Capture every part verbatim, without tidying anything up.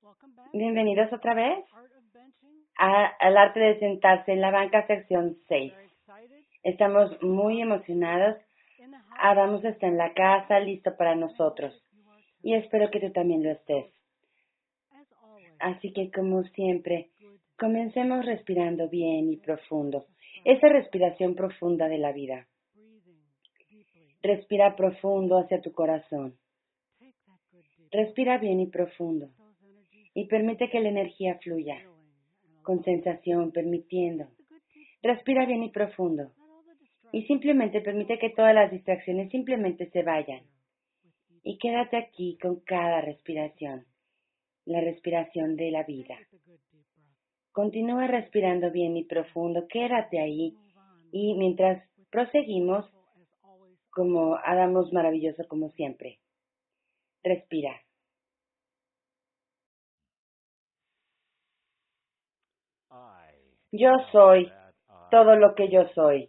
Bienvenidos otra vez a, al arte de sentarse en la banca sección seis. Estamos muy emocionados. Adamos está en la casa, listo para nosotros. Y espero que tú también lo estés. Así que, como siempre, comencemos respirando bien y profundo. Esa respiración profunda de la vida. Respira profundo hacia tu corazón. Respira bien y profundo. Y permite que la energía fluya. Con sensación, permitiendo. Respira bien y profundo. Y simplemente permite que todas las distracciones simplemente se vayan. Y quédate aquí con cada respiración. La respiración de la vida. Continúa respirando bien y profundo. Quédate ahí. Y mientras proseguimos, como hagamos maravilloso como siempre. Respira. Yo soy todo lo que yo soy.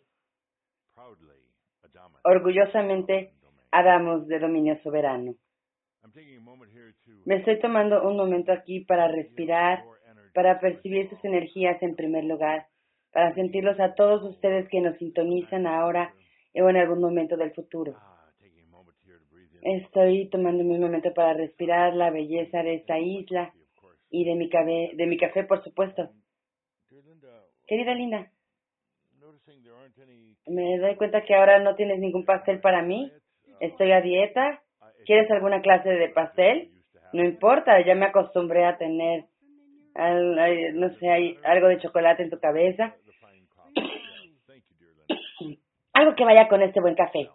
Orgullosamente, Adamos de dominio soberano. Me estoy tomando un momento aquí para respirar, para percibir sus energías en primer lugar, para sentirlos a todos ustedes que nos sintonizan ahora o en algún momento del futuro. Estoy tomándome un momento para respirar la belleza de esta isla y de mi, cabe, de mi café, por supuesto. Querida Linda, me doy cuenta que ahora no tienes ningún pastel para mí. Estoy a dieta. ¿Quieres alguna clase de pastel? No importa, ya me acostumbré a tener, al, no sé, hay algo de chocolate en tu cabeza. Algo que vaya con este buen café.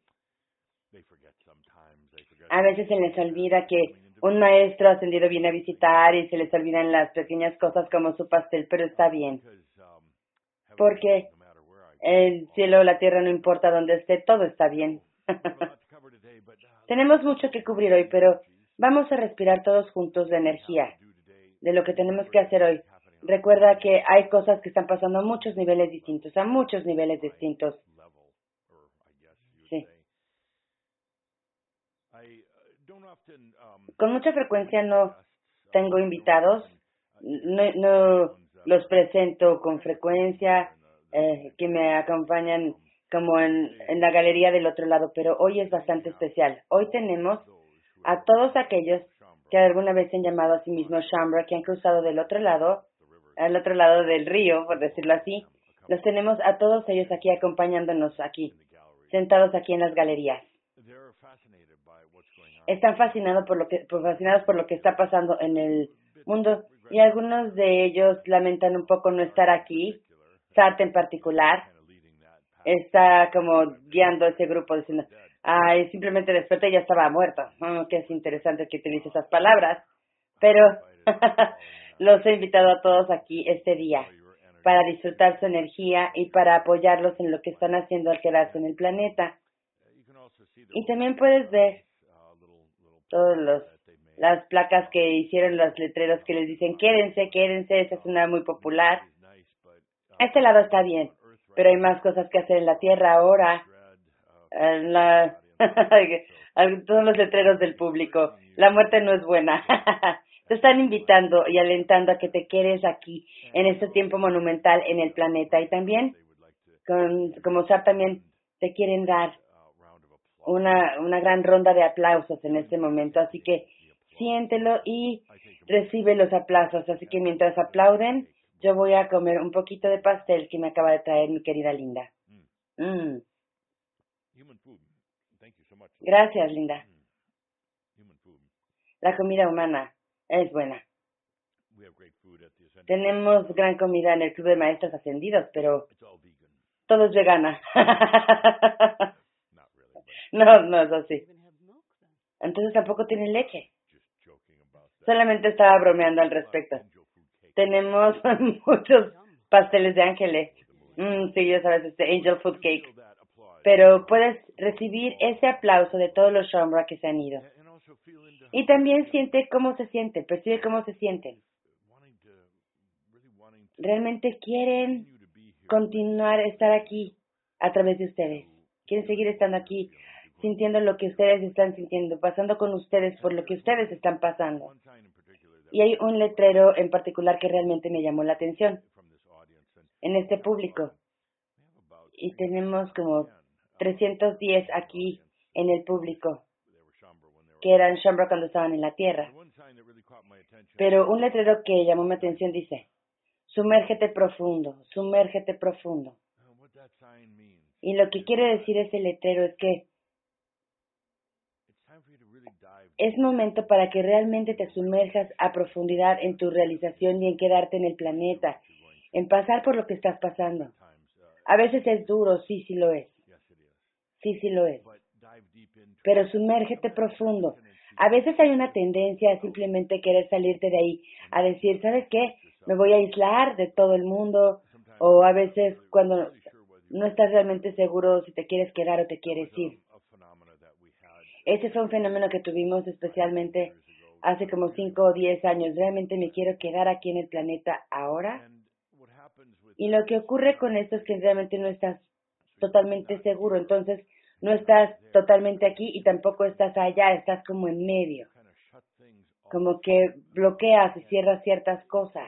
A veces se les olvida que un maestro ascendido viene a visitar y se les olvidan las pequeñas cosas como su pastel, pero está bien. Porque el cielo o la tierra, no importa dónde esté, todo está bien. Tenemos mucho que cubrir hoy, pero vamos a respirar todos juntos la energía de lo que tenemos que hacer hoy. Recuerda que hay cosas que están pasando a muchos niveles distintos, a muchos niveles distintos. Sí. Con mucha frecuencia no tengo invitados, no, no los presento con frecuencia, eh, que me acompañan como en, en la galería del otro lado, pero hoy es bastante especial. Hoy tenemos a todos aquellos que alguna vez se han llamado a sí mismos Shambra, que han cruzado del otro lado, al otro lado del río, por decirlo así. Los tenemos a todos ellos aquí acompañándonos aquí, sentados aquí en las galerías. Están fascinados por lo que, por, fascinados por lo que está pasando en el mundo y algunos de ellos lamentan un poco no estar aquí. Sat en particular está como guiando a ese grupo diciendo, ay, simplemente desperté y ya estaba muerto. Oh, que es interesante que utilice esas palabras, pero los he invitado a todos aquí este día para disfrutar su energía y para apoyarlos en lo que están haciendo al quedarse en el planeta. Y también puedes ver todos los las placas que hicieron, los letreros que les dicen quédense, quédense, esa es una muy popular. Este lado está bien, pero hay más cosas que hacer en la Tierra ahora. En la, todos los letreros del público, la muerte no es buena. Te están invitando y alentando a que te quedes aquí, en este tiempo monumental en el planeta. Y también, con, como Sar también te quieren dar una, una gran ronda de aplausos en este momento. Así que siéntelo y recibe los aplausos. Así que mientras aplauden, yo voy a comer un poquito de pastel que me acaba de traer mi querida Linda. Mm. Gracias, Linda. La comida humana es buena. Tenemos gran comida en el Club de Maestros Ascendidos, pero todo es vegana. No, no es así. Entonces tampoco tienen leche. Solamente estaba bromeando al respecto. Tenemos muchos pasteles de ángeles. Mm, sí, ya sabes, este Angel Food Cake. Pero puedes recibir ese aplauso de todos los Shambra que se han ido. Y también siente cómo se sienten, percibe cómo se sienten. Realmente quieren continuar a estar aquí a través de ustedes. Quieren seguir estando aquí, sintiendo lo que ustedes están sintiendo, pasando con ustedes por lo que ustedes están pasando. Y hay un letrero en particular que realmente me llamó la atención en este público. Y tenemos como trescientos diez aquí en el público, que eran Shaumbra cuando estaban en la Tierra. Pero un letrero que llamó mi atención dice, sumérgete profundo, sumérgete profundo. Y lo que quiere decir ese letrero es que es momento para que realmente te sumerjas a profundidad en tu realización y en quedarte en el planeta, en pasar por lo que estás pasando. A veces es duro, sí, sí lo es. Sí, sí lo es. Pero sumérgete profundo. A veces hay una tendencia a simplemente querer salirte de ahí, a decir, ¿sabes qué? Me voy a aislar de todo el mundo. O a veces cuando no estás realmente seguro si te quieres quedar o te quieres ir. Ese fue un fenómeno que tuvimos especialmente hace como cinco o diez años. ¿Realmente me quiero quedar aquí en el planeta ahora? Y lo que ocurre con esto es que realmente no estás totalmente seguro. Entonces, no estás totalmente aquí y tampoco estás allá. Estás como en medio. Como que bloqueas y cierras ciertas cosas.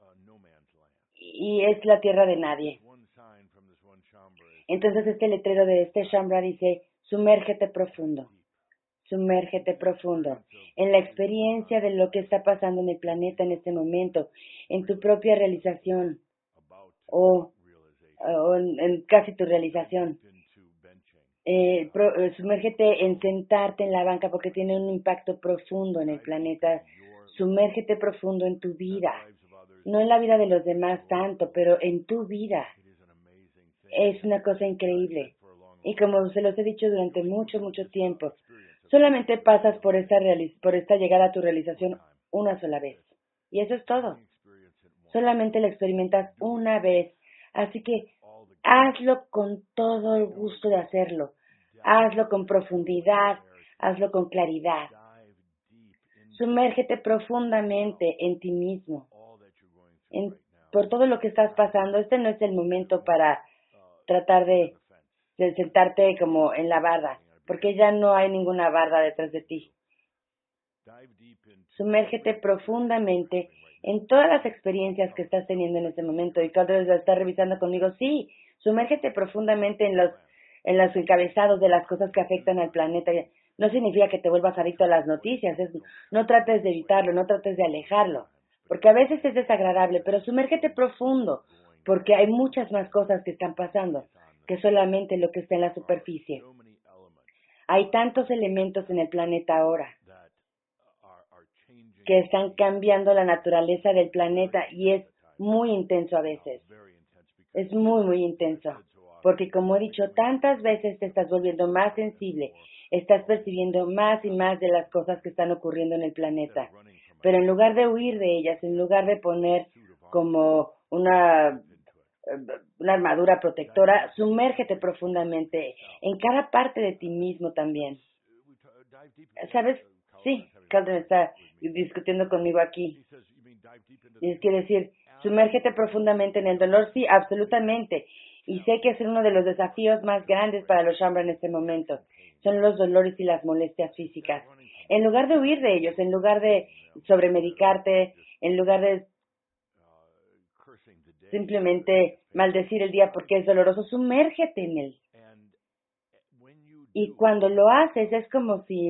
Y es la tierra de nadie. Entonces, este letrero de este Shaumbra dice, sumérgete profundo. Sumérgete profundo en la experiencia de lo que está pasando en el planeta en este momento, en tu propia realización o, o en, en casi tu realización. Eh, pro, eh, sumérgete en sentarte en la banca porque tiene un impacto profundo en el planeta. Sumérgete profundo en tu vida, no en la vida de los demás tanto, pero en tu vida. Es una cosa increíble. Y como se los he dicho durante mucho, mucho tiempo, solamente pasas por esta, por esta llegada a tu realización una sola vez. Y eso es todo. Solamente lo experimentas una vez. Así que hazlo con todo el gusto de hacerlo. Hazlo con profundidad. Hazlo con claridad. Sumérgete profundamente en ti mismo. En, por todo lo que estás pasando. Este no es el momento para tratar de, de sentarte como en la barra, porque ya no hay ninguna barra detrás de ti. Sumérgete profundamente en todas las experiencias que estás teniendo en este momento. Y cuando estás revisando conmigo, sí, sumérgete profundamente en los, en los encabezados de las cosas que afectan al planeta. No significa que te vuelvas adicto a las noticias. Es, no trates de evitarlo, no trates de alejarlo, porque a veces es desagradable, pero sumérgete profundo, porque hay muchas más cosas que están pasando que solamente lo que está en la superficie. Hay tantos elementos en el planeta ahora que están cambiando la naturaleza del planeta y es muy intenso a veces. Es muy, muy intenso. Porque como he dicho, tantas veces te estás volviendo más sensible, estás percibiendo más y más de las cosas que están ocurriendo en el planeta. Pero en lugar de huir de ellas, en lugar de poner como una, una armadura protectora, sumérgete profundamente en cada parte de ti mismo también. ¿Sabes? Sí, Calvin está discutiendo conmigo aquí. Y quiere decir, sumérgete profundamente en el dolor. Sí, absolutamente. Y sé que es uno de los desafíos más grandes para los Shaumbra en este momento. Son los dolores y las molestias físicas. En lugar de huir de ellos, en lugar de sobremedicarte, en lugar de simplemente maldecir el día porque es doloroso, sumérgete en él. Y cuando lo haces es como si,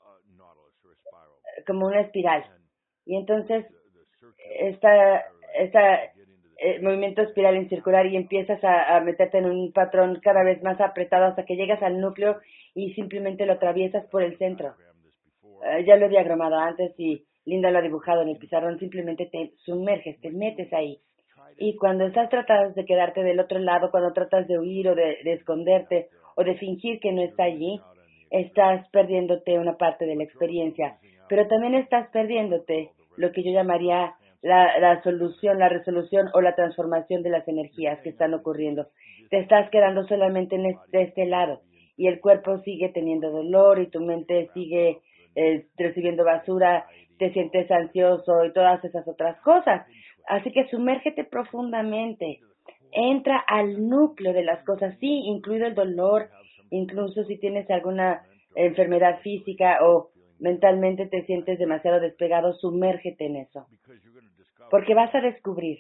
como una espiral. Y entonces, esta, esta eh, movimiento espiral en circular y empiezas a, a meterte en un patrón cada vez más apretado hasta que llegas al núcleo y simplemente lo atraviesas por el centro. Uh, ya lo he diagramado antes y Linda lo ha dibujado en el pizarrón. Simplemente te sumerges, te metes ahí. Y cuando estás tratando de quedarte del otro lado, cuando tratas de huir o de, de esconderte o de fingir que no está allí, estás perdiéndote una parte de la experiencia. Pero también estás perdiéndote lo que yo llamaría la, la solución, la resolución o la transformación de las energías que están ocurriendo. Te estás quedando solamente en este, de este lado y el cuerpo sigue teniendo dolor y tu mente sigue eh, recibiendo basura, te sientes ansioso y todas esas otras cosas. Así que sumérgete profundamente. Entra al núcleo de las cosas, sí, incluido el dolor, incluso si tienes alguna enfermedad física o mentalmente te sientes demasiado despegado, sumérgete en eso. Porque vas a descubrir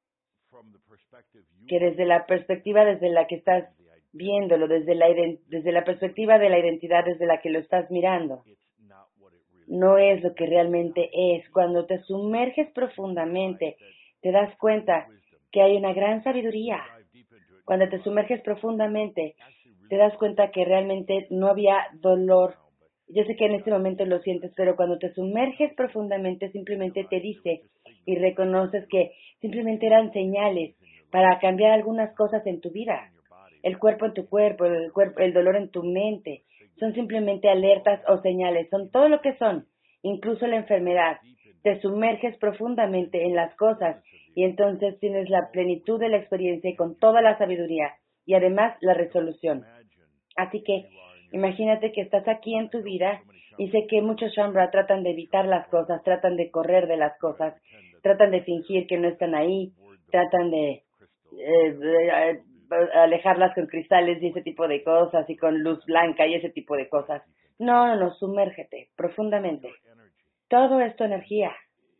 que desde la perspectiva desde la que estás viéndolo, desde la, desde la perspectiva de la identidad desde la que lo estás mirando, no es lo que realmente es. Cuando te sumerges profundamente, te das cuenta que hay una gran sabiduría. Cuando te sumerges profundamente, te das cuenta que realmente no había dolor. Yo sé que en este momento lo sientes, pero cuando te sumerges profundamente, simplemente te dice y reconoces que simplemente eran señales para cambiar algunas cosas en tu vida. El cuerpo en tu cuerpo, el cuerpo, el dolor en tu mente, son simplemente alertas o señales, son todo lo que son, incluso la enfermedad. Te sumerges profundamente en las cosas y entonces tienes la plenitud de la experiencia y con toda la sabiduría y además la resolución. Así que imagínate que estás aquí en tu vida y sé que muchos Shambra tratan de evitar las cosas, tratan de correr de las cosas, tratan de fingir que no están ahí, tratan de, eh, de alejarlas con cristales y ese tipo de cosas y con luz blanca y ese tipo de cosas. No, no, no, sumérgete profundamente. Todo es tu energía.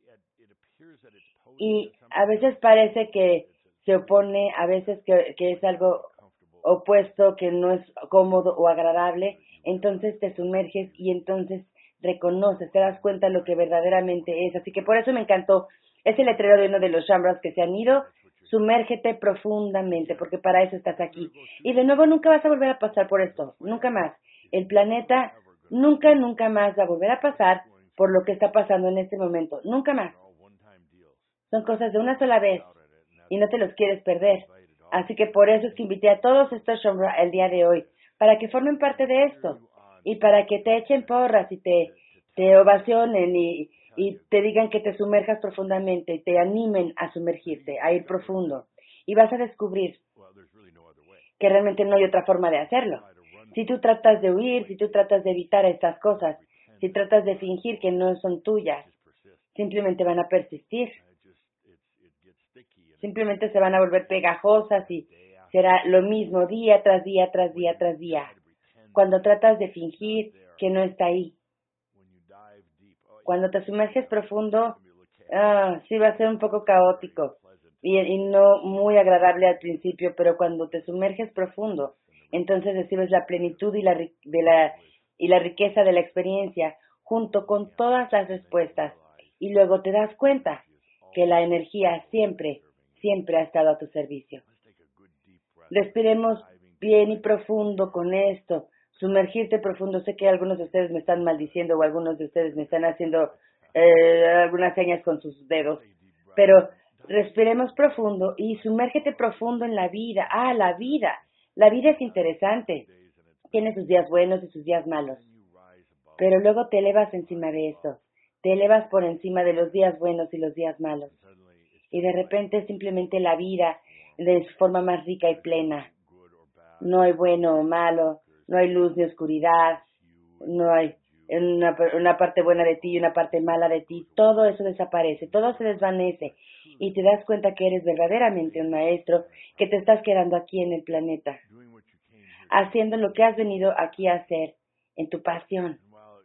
Y a veces parece que se opone, a veces que, que es algo opuesto, que no es cómodo o agradable, entonces te sumerges y entonces reconoces, te das cuenta de lo que verdaderamente es. Así que por eso me encantó ese letrero de uno de los Shambras que se han ido. Sumérgete profundamente, porque para eso estás aquí. Y de nuevo nunca vas a volver a pasar por esto, nunca más. El planeta nunca, nunca más va a volver a pasar por lo que está pasando en este momento, nunca más. Son cosas de una sola vez y no te los quieres perder. Así que por eso es que invité a todos estos Shambra el día de hoy, para que formen parte de esto y para que te echen porras y te, te ovacionen y, y te digan que te sumerjas profundamente y te animen a sumergirte, a ir profundo. Y vas a descubrir que realmente no hay otra forma de hacerlo. Si tú tratas de huir, si tú tratas de evitar estas cosas, si tratas de fingir que no son tuyas, simplemente van a persistir. Simplemente se van a volver pegajosas y será lo mismo día tras día, tras día, tras día. Cuando tratas de fingir que no está ahí. Cuando te sumerges profundo, ah, sí va a ser un poco caótico y, y no muy agradable al principio, pero cuando te sumerges profundo, entonces recibes la plenitud y la, de la, y la riqueza de la experiencia junto con todas las respuestas. Y luego te das cuenta que la energía siempre, siempre ha estado a tu servicio. Respiremos bien y profundo con esto. Sumergirte profundo. Sé que algunos de ustedes me están maldiciendo o algunos de ustedes me están haciendo eh, algunas señas con sus dedos. Pero respiremos profundo y sumérgete profundo en la vida. Ah, la vida. La vida es interesante. Tiene sus días buenos y sus días malos. Pero luego te elevas encima de eso. Te elevas por encima de los días buenos y los días malos. Y de repente simplemente la vida de su forma más rica y plena. No hay bueno o malo, no hay luz ni oscuridad, no hay una, una parte buena de ti y una parte mala de ti. Todo eso desaparece, todo se desvanece y te das cuenta que eres verdaderamente un maestro, que te estás quedando aquí en el planeta, haciendo lo que has venido aquí a hacer en tu pasión.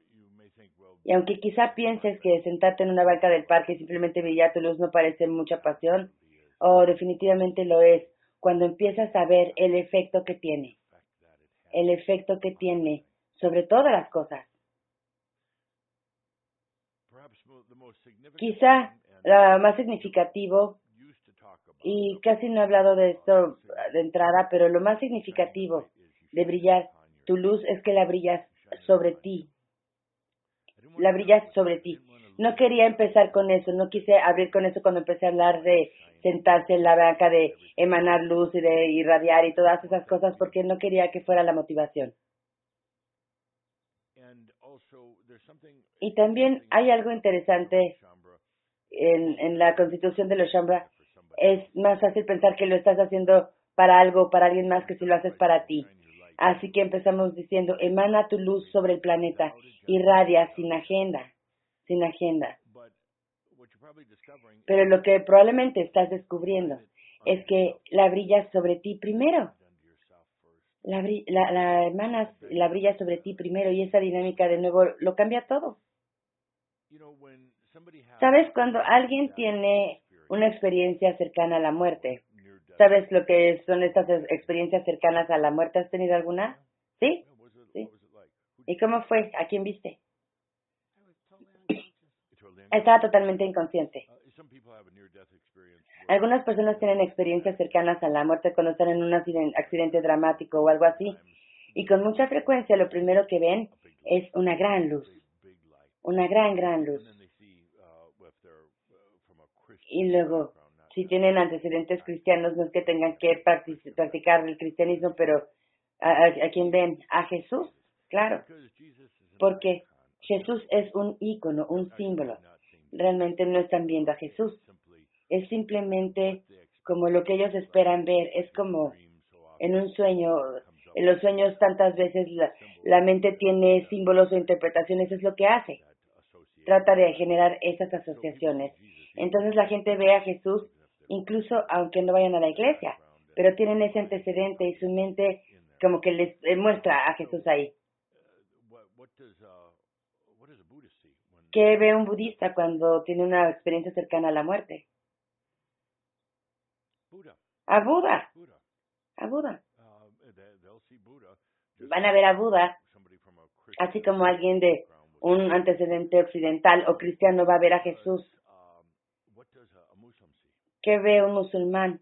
Y aunque quizá pienses que sentarte en una banca del parque y simplemente brillar tu luz no parece mucha pasión, oh, definitivamente lo es, cuando empiezas a ver el efecto que tiene, el efecto que tiene sobre todas las cosas. Quizá lo más significativo, y casi no he hablado de esto de entrada, pero lo más significativo de brillar tu luz es que la brillas sobre ti. La brillas sobre ti. No quería empezar con eso, no quise abrir con eso cuando empecé a hablar de sentarse en la banca, de emanar luz y de irradiar y todas esas cosas, porque no quería que fuera la motivación. Y también hay algo interesante en, en la constitución de los Shambra. Es más fácil pensar que lo estás haciendo para algo, para alguien más, que si lo haces para ti. Así que empezamos diciendo, emana tu luz sobre el planeta, irradia sin agenda, sin agenda. Pero lo que probablemente estás descubriendo es que la brillas sobre ti primero. La, la, la hermana la brilla sobre ti primero y esa dinámica de nuevo lo cambia todo. ¿Sabes? Cuando alguien tiene una experiencia cercana a la muerte, ¿sabes lo que son estas experiencias cercanas a la muerte? ¿Has tenido alguna? ¿Sí? ¿Sí? ¿Y cómo fue? ¿A quién viste? Estaba totalmente inconsciente. Algunas personas tienen experiencias cercanas a la muerte cuando están en un accidente dramático o algo así. Y con mucha frecuencia lo primero que ven es una gran luz. Una gran, gran luz. Y luego, si tienen antecedentes cristianos, no es que tengan que practicar el cristianismo, pero ¿a, a, a quién ven? A Jesús, claro. Porque Jesús es un ícono, un símbolo. Realmente no están viendo a Jesús. Es simplemente como lo que ellos esperan ver. Es como en un sueño. En los sueños tantas veces la, la mente tiene símbolos o interpretaciones. Es lo que hace. Trata de generar esas asociaciones. Entonces la gente ve a Jesús, incluso aunque no vayan a la iglesia, pero tienen ese antecedente y su mente como que les muestra a Jesús ahí. ¿Qué ve un budista cuando tiene una experiencia cercana a la muerte? A Buda. A Buda. Van a ver a Buda, así como alguien de un antecedente occidental o cristiano va a ver a Jesús. ¿Qué ve un musulmán?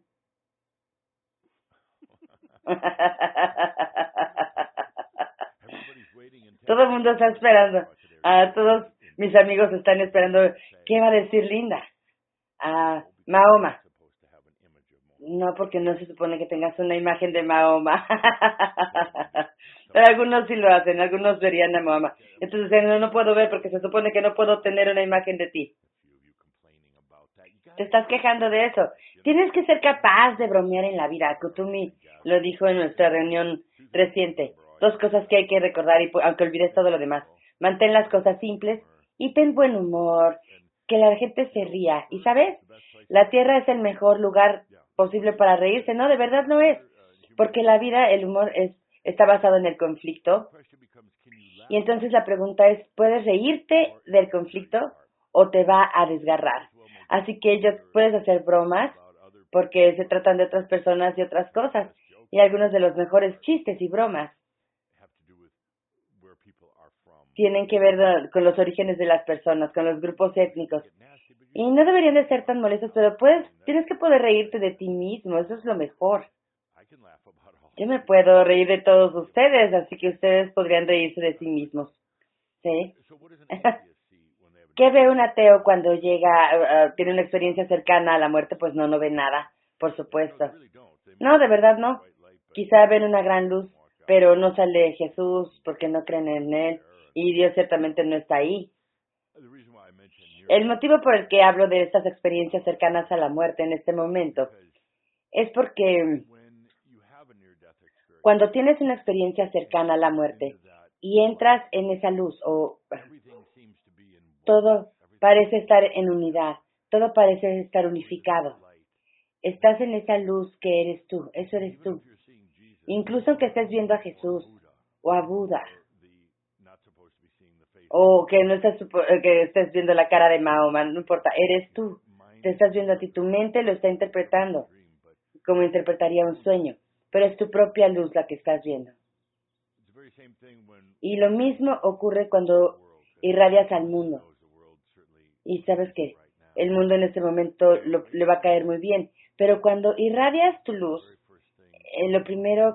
Todo el mundo está esperando. A todos mis amigos están esperando. ¿Qué va a decir Linda? A Mahoma. No, porque no se supone que tengas una imagen de Mahoma. Pero algunos sí lo hacen, algunos verían a Mahoma. Entonces no, no puedo ver porque se supone que no puedo tener una imagen de ti. Te estás quejando de eso. Tienes que ser capaz de bromear en la vida. Kutumi lo dijo en nuestra reunión reciente. Dos cosas que hay que recordar, y aunque olvides todo lo demás. Mantén las cosas simples y ten buen humor. Que la gente se ría. ¿Y sabes? La Tierra es el mejor lugar posible para reírse. No, de verdad no es. Porque la vida, el humor es está basado en el conflicto. Y entonces la pregunta es, ¿puedes reírte del conflicto o te va a desgarrar? Así que ellos puedes hacer bromas porque se tratan de otras personas y otras cosas. Y algunos de los mejores chistes y bromas tienen que ver con los orígenes de las personas, con los grupos étnicos. Y no deberían de ser tan molestos, pero puedes, tienes que poder reírte de ti mismo, eso es lo mejor. Yo me puedo reír de todos ustedes, así que ustedes podrían reírse de sí mismos. ¿Sí? ¿Qué ve un ateo cuando llega, uh, tiene una experiencia cercana a la muerte? Pues no, no ve nada, por supuesto. No, de verdad no. Quizá ven una gran luz, pero no sale Jesús porque no creen en Él y Dios ciertamente no está ahí. El motivo por el que hablo de estas experiencias cercanas a la muerte en este momento es porque cuando tienes una experiencia cercana a la muerte y entras en esa luz o todo parece estar en unidad, todo parece estar unificado. Estás en esa luz que eres tú, eso eres tú. Incluso que estés viendo a Jesús o a Buda o que no estés, que estés viendo la cara de Mahoma, no importa, eres tú. Te estás viendo a ti, tu mente lo está interpretando como interpretaría un sueño, pero es tu propia luz la que estás viendo. Y lo mismo ocurre cuando irradias al mundo. Y sabes que el mundo en este momento lo, le va a caer muy bien, pero cuando irradias tu luz, eh, lo primero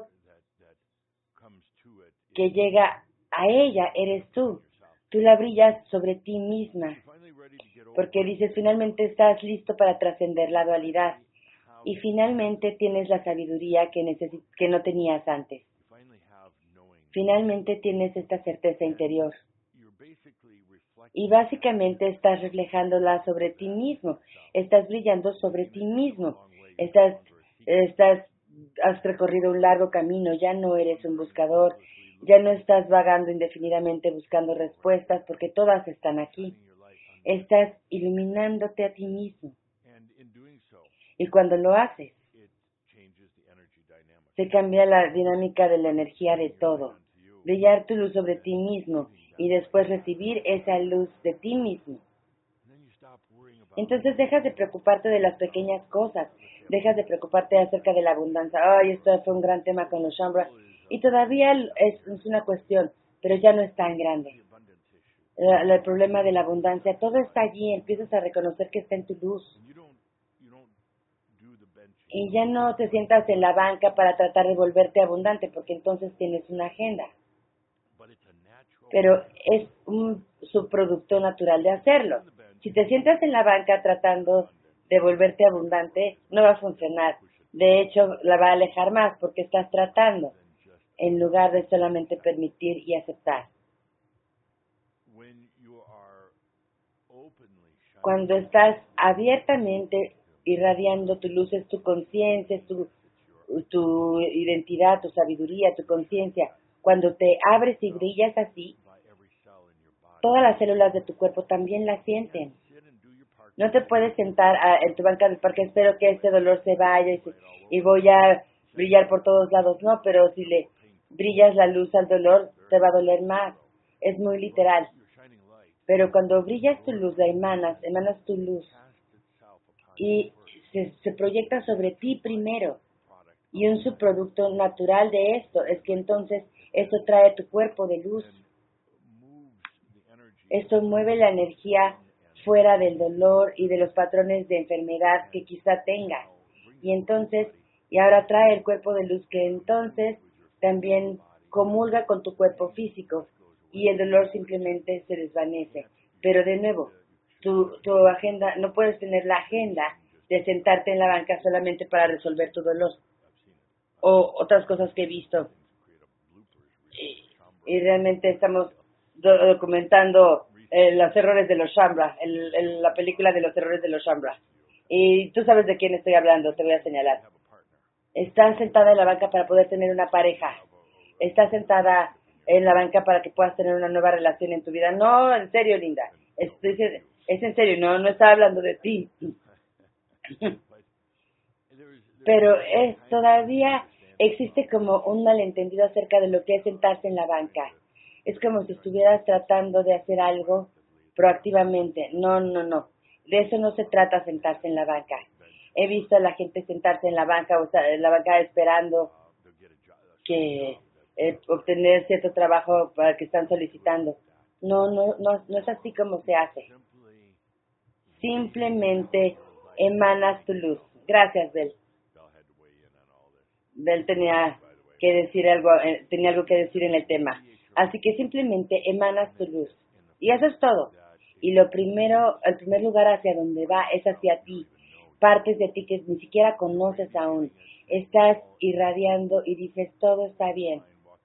que llega a ella eres tú. Tú la brillas sobre ti misma, porque dices, finalmente estás listo para trascender la dualidad y finalmente tienes la sabiduría que, necesi- que no tenías antes. Finalmente tienes esta certeza interior y básicamente estás reflejándola sobre ti mismo, estás brillando sobre ti mismo, estás, estás, has recorrido un largo camino, ya no eres un buscador, ya no estás vagando indefinidamente buscando respuestas porque todas están aquí. Estás iluminándote a ti mismo. Y cuando lo haces, se cambia la dinámica de la energía de todo. Brillar tu luz sobre ti mismo y después recibir esa luz de ti mismo. Entonces dejas de preocuparte de las pequeñas cosas, dejas de preocuparte acerca de la abundancia. Ay, esto fue un gran tema con los Shambhas y todavía es, es una cuestión, pero ya no es tan grande. El, el problema de la abundancia, todo está allí, empiezas a reconocer que está en tu luz. Y ya no te sientas en la banca para tratar de volverte abundante, porque entonces tienes una agenda. Pero es un subproducto natural de hacerlo. Si te sientas en la banca tratando de volverte abundante, no va a funcionar. De hecho, la va a alejar más porque estás tratando, en lugar de solamente permitir y aceptar. Cuando estás abiertamente irradiando tu luz, es tu conciencia, es tu, tu identidad, tu sabiduría, tu conciencia. Cuando te abres y brillas así, todas las células de tu cuerpo también la sienten. No te puedes sentar a, en tu banca del parque, espero que este dolor se vaya y, se, y voy a brillar por todos lados. No, pero si le brillas la luz al dolor, te va a doler más. Es muy literal. Pero cuando brillas tu luz, la emanas, emanas tu luz y se, se proyecta sobre ti primero. Y un subproducto natural de esto es que entonces esto trae tu cuerpo de luz. Esto mueve la energía fuera del dolor y de los patrones de enfermedad que quizá tengas. Y entonces, y ahora trae el cuerpo de luz que entonces también comulga con tu cuerpo físico y el dolor simplemente se desvanece. Pero de nuevo, tu, tu agenda, no puedes tener la agenda de sentarte en la banca solamente para resolver tu dolor. O otras cosas que he visto. Y, y realmente estamos do, documentando eh, los errores de los Shambhas, el, el, la película de los errores de los Shambhas. Y tú sabes de quién estoy hablando, te voy a señalar. Estás sentada en la banca para poder tener una pareja. Estás sentada en la banca para que puedas tener una nueva relación en tu vida. No, en serio, linda. Es, es, es en serio, no, no estaba hablando de ti. Pero es, todavía existe como un malentendido acerca de lo que es sentarse en la banca. Es como si estuvieras tratando de hacer algo proactivamente. No, no, no. De eso no se trata sentarse en la banca. He visto a la gente sentarse en la banca o sea, en la banca esperando que eh, obtener cierto trabajo para que están solicitando. No, no, no, no es así como se hace. Simplemente emanas tu luz. Gracias, Bel. Bel tenía que decir algo, eh, tenía algo que decir en el tema. Así que simplemente emanas tu luz. Y eso es todo. Y lo primero, el primer lugar hacia donde va es hacia ti. Partes de ti que ni siquiera conoces aún. Estás irradiando y dices, todo está bien.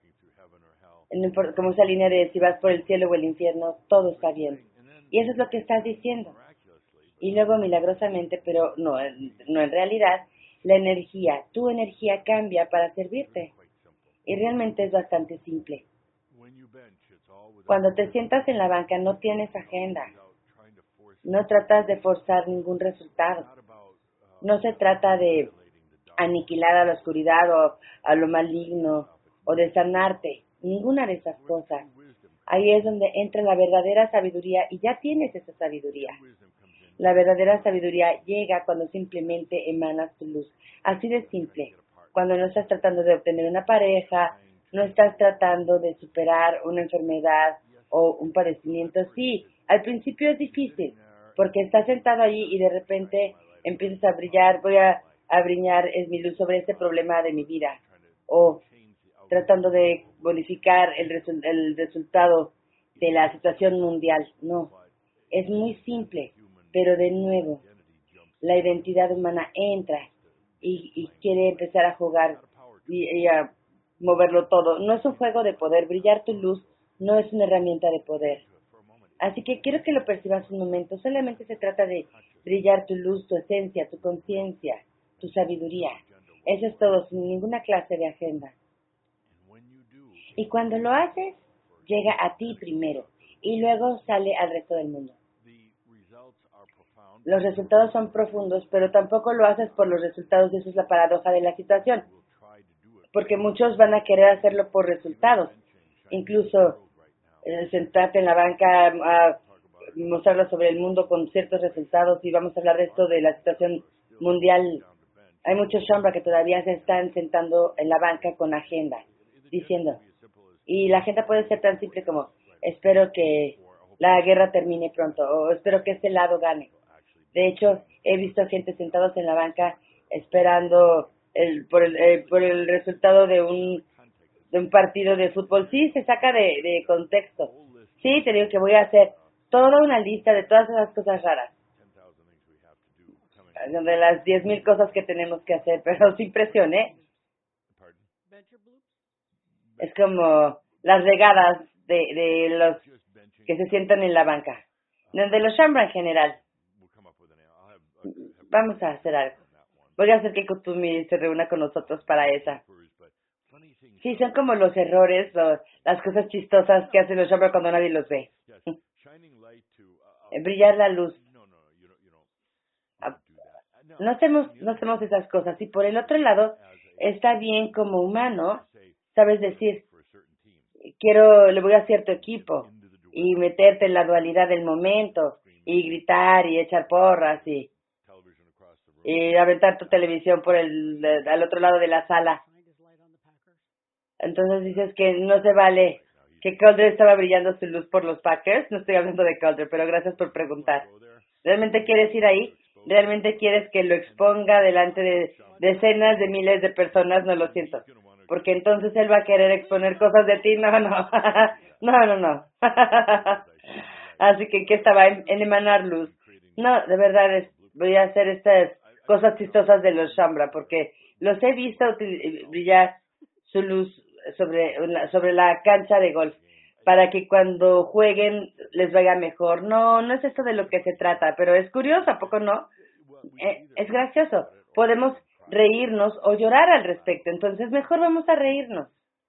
Como esa línea de si vas por el cielo o el infierno, todo está bien. Y eso es lo que estás diciendo. Y luego milagrosamente, pero no, no en realidad, la energía, tu energía cambia para servirte. Y realmente es bastante simple. Cuando te sientas en la banca no tienes agenda. No tratas de forzar ningún resultado. No se trata de aniquilar a la oscuridad o a lo maligno o de sanarte. Ninguna de esas cosas. Ahí es donde entra la verdadera sabiduría y ya tienes esa sabiduría. La verdadera sabiduría llega cuando simplemente emanas tu luz. Así de simple. Cuando no estás tratando de obtener una pareja, no estás tratando de superar una enfermedad o un padecimiento. Sí, al principio es difícil, porque estás sentado allí y de repente empiezas a brillar, voy a, a brillar es mi luz sobre este problema de mi vida. O tratando de bonificar el, resu el resultado de la situación mundial. No, es muy simple, pero de nuevo, la identidad humana entra y, y quiere empezar a jugar y, y a moverlo todo. No es un juego de poder, brillar tu luz no es una herramienta de poder. Así que quiero que lo percibas un momento, solamente se trata de brillar tu luz, tu esencia, tu conciencia, tu sabiduría. Eso es todo, sin ninguna clase de agenda. Y cuando lo haces, llega a ti primero y luego sale al resto del mundo. Los resultados son profundos, pero tampoco lo haces por los resultados, eso es la paradoja de la situación. porque muchos van a querer hacerlo por resultados. Incluso eh, sentarte en la banca a mostrarlo sobre el mundo con ciertos resultados, y vamos a hablar de esto de la situación mundial. Hay muchos Shambra que todavía se están sentando en la banca con agenda, diciendo, y la agenda puede ser tan simple como, espero que la guerra termine pronto, o espero que este lado gane. De hecho, he visto gente sentados en la banca esperando el, por, el, eh, por el resultado de un, de un partido de fútbol. Sí, se saca de, de contexto. Sí, te digo que voy a hacer toda una lista de todas esas cosas raras, de las diez mil cosas que tenemos que hacer, pero sin presión, ¿eh? Es como las regadas de, de los que se sientan en la banca, de los Shambra en general. Vamos a hacer algo. Voy a hacer que Kutumi se reúna con nosotros para esa. Sí, son como los errores, o las cosas chistosas que hacen los Shambra cuando nadie los ve. Brillar la luz. No hacemos, no hacemos esas cosas. Y por el otro lado, está bien como humano, sabes decir, quiero, le voy a cierto equipo, y meterte en la dualidad del momento, y gritar, y echar porras, y, y aventar tu televisión por el, al otro lado de la sala. Entonces dices que no se vale, que Calder estaba brillando su luz por los Packers. No estoy hablando de Calder, pero gracias por preguntar. ¿Realmente quieres ir ahí? ¿Realmente quieres que lo exponga delante de decenas de miles de personas? No, lo siento. Porque entonces él va a querer exponer cosas de ti. No, no. No, no, no. Así que, ¿qué estaba? En, en emanar luz. No, de verdad, es, voy a hacer estas cosas chistosas de los Shambra, porque los he visto brillar su luz sobre, sobre la cancha de golf, para que cuando jueguen les vaya mejor. No, no es esto de lo que se trata, pero es curioso, ¿a poco no? Eh, es gracioso. Podemos reírnos o llorar al respecto, entonces mejor vamos a reírnos.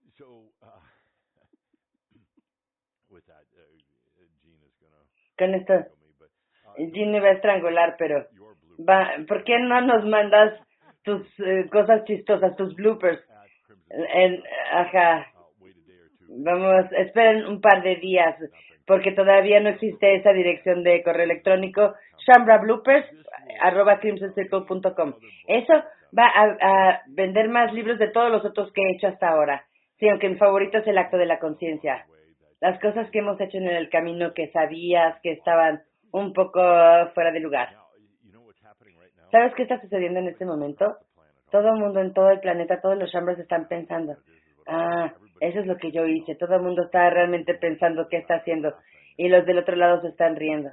Con esto, Jean me va a estrangular, pero va, ¿por qué no nos mandas tus eh, cosas chistosas, tus bloopers? En, ajá. Vamos, esperen un par de días, porque todavía no existe esa dirección de correo electrónico, shambrabloopers arroba crimson circle punto com. Eso va a, a vender más libros de todos los otros que he hecho hasta ahora. Sí, aunque mi favorito es el acto de la conciencia. Las cosas que hemos hecho en el camino que sabías que estaban un poco fuera de lugar. ¿Sabes qué está sucediendo en este momento? Todo el mundo en todo el planeta, todos los Shambras están pensando, ah, eso es lo que yo hice. Todo el mundo está realmente pensando qué está haciendo, y los del otro lado se están riendo.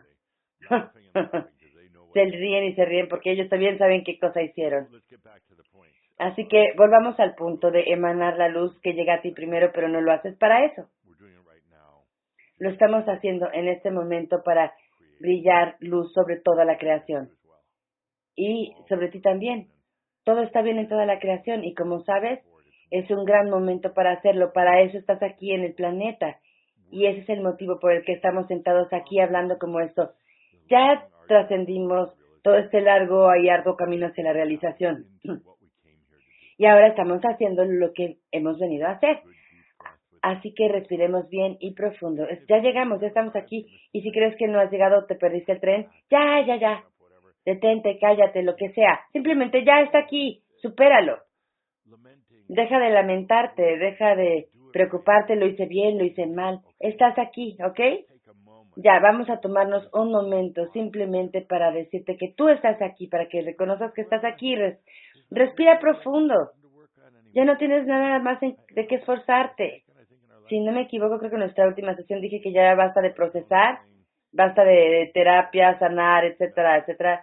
Se ríen y se ríen porque ellos también saben qué cosa hicieron. Así que volvamos al punto de emanar la luz que llega a ti primero, pero no lo haces para eso. Lo estamos haciendo en este momento para brillar luz sobre toda la creación. Y sobre ti también. Todo está bien en toda la creación, y como sabes, es un gran momento para hacerlo. Para eso estás aquí en el planeta. Y ese es el motivo por el que estamos sentados aquí hablando como esto. Ya trascendimos todo este largo y arduo camino hacia la realización. Y ahora estamos haciendo lo que hemos venido a hacer. Así que respiremos bien y profundo. Ya llegamos, ya estamos aquí. Y si crees que no has llegado, te perdiste el tren, ya, ya, ya. Detente, cállate, lo que sea. Simplemente ya está aquí. Supéralo. Deja de lamentarte, deja de preocuparte, lo hice bien, lo hice mal. Estás aquí, ¿ok? Ya, vamos a tomarnos un momento simplemente para decirte que tú estás aquí, para que reconozcas que estás aquí. Res- respira profundo. Ya no tienes nada más en- de qué esforzarte. Si no me equivoco, creo que en nuestra última sesión dije que ya basta de procesar, basta de terapia, sanar, etcétera, etcétera.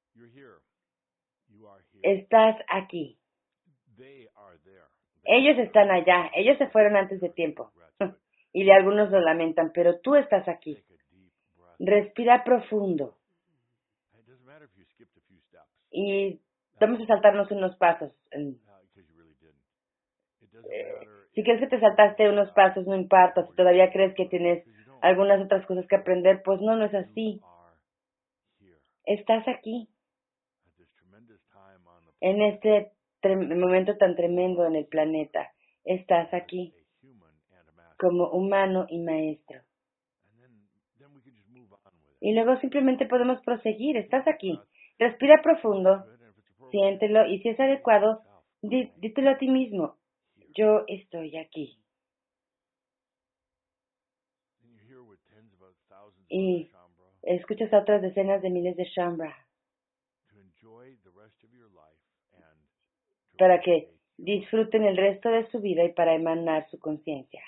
Estás aquí. Ellos están allá. Ellos se fueron antes de tiempo. Y de algunos lo lamentan, pero tú estás aquí. Respira profundo. Y vamos a saltarnos unos pasos. Eh, si crees que te saltaste unos pasos, no importa. Si todavía crees que tienes algunas otras cosas que aprender, pues no, no es así. Estás aquí. En este momento tan tremendo en el planeta. Estás aquí como humano y maestro. Y luego simplemente podemos proseguir. Estás aquí. Respira profundo, siéntelo y si es adecuado, dí, dítelo a ti mismo. Yo estoy aquí. Y escuchas a otras decenas de miles de Shambra para que disfruten el resto de su vida y para emanar su conciencia.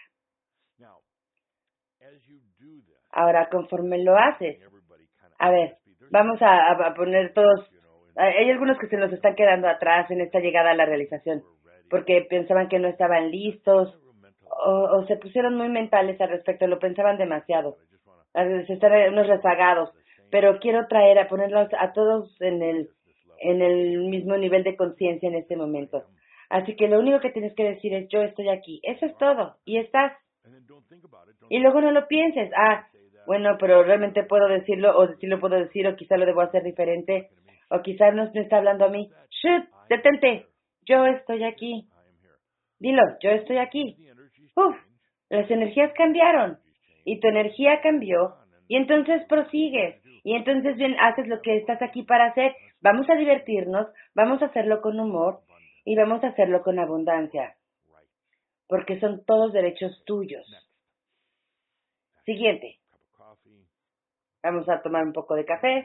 Ahora, conforme lo haces, a ver, vamos a, a poner todos, hay algunos que se nos están quedando atrás en esta llegada a la realización, porque pensaban que no estaban listos, o, o se pusieron muy mentales al respecto, lo pensaban demasiado, se están unos rezagados, pero quiero traer a ponerlos a todos en el, en el mismo nivel de conciencia en este momento. Así que lo único que tienes que decir es, yo estoy aquí, eso es todo, y estás. Y luego no lo pienses, ah, bueno, pero realmente puedo decirlo, o sí lo puedo decir, o quizá lo debo hacer diferente, o quizá no me está hablando a mí. ¡Shut! ¡Detente! Yo estoy aquí. Dilo, yo estoy aquí. Uf, las energías cambiaron, y tu energía cambió, y entonces prosigues, y entonces bien haces lo que estás aquí para hacer. Vamos a divertirnos, vamos a hacerlo con humor, y vamos a hacerlo con abundancia, porque son todos derechos tuyos. Siguiente. Vamos a tomar un poco de café.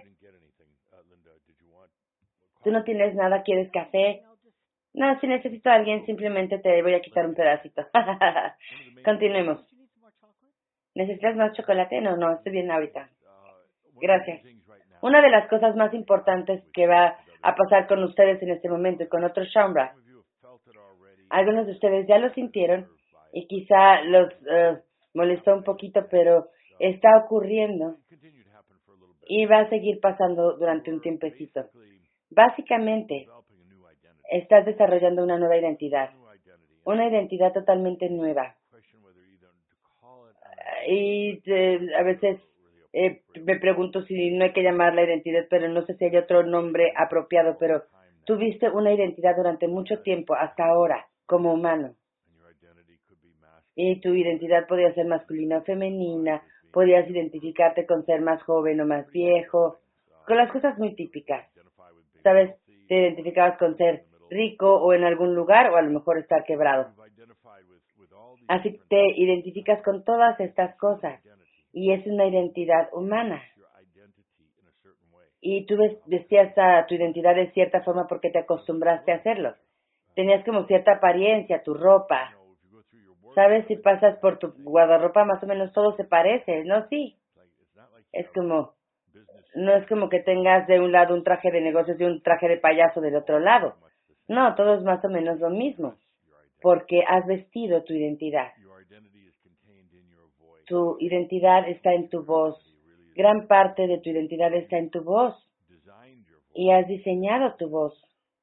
¿Tú no tienes nada? ¿Quieres café? No, si necesito a alguien, simplemente te voy a quitar un pedacito. Continuemos. ¿Necesitas más chocolate? No, no, estoy bien ahorita. Gracias. Una de las cosas más importantes que va a pasar con ustedes en este momento y con otros Shambra, algunos de ustedes ya lo sintieron y quizá los uh, molestó un poquito, pero está ocurriendo y va a seguir pasando durante un tiempecito. Básicamente, estás desarrollando una nueva identidad, una identidad totalmente nueva. Y eh, a veces eh, me pregunto si no hay que llamarla identidad, pero no sé si hay otro nombre apropiado, pero tuviste una identidad durante mucho tiempo, hasta ahora, como humano. Y tu identidad podía ser masculina o femenina, podías identificarte con ser más joven o más viejo, con las cosas muy típicas. ¿Sabes? Te identificabas con ser rico o en algún lugar o a lo mejor estar quebrado. Así te identificas con todas estas cosas y es una identidad humana. Y tú vestías a tu identidad de cierta forma porque te acostumbraste a hacerlo. Tenías como cierta apariencia, tu ropa. ¿Sabes? Si pasas por tu guardarropa, más o menos todo se parece, ¿no? Sí. Es como, no es como que tengas de un lado un traje de negocios y un traje de payaso del otro lado. No, todo es más o menos lo mismo, porque has vestido tu identidad. Tu identidad está en tu voz. Gran parte de tu identidad está en tu voz. Y has diseñado tu voz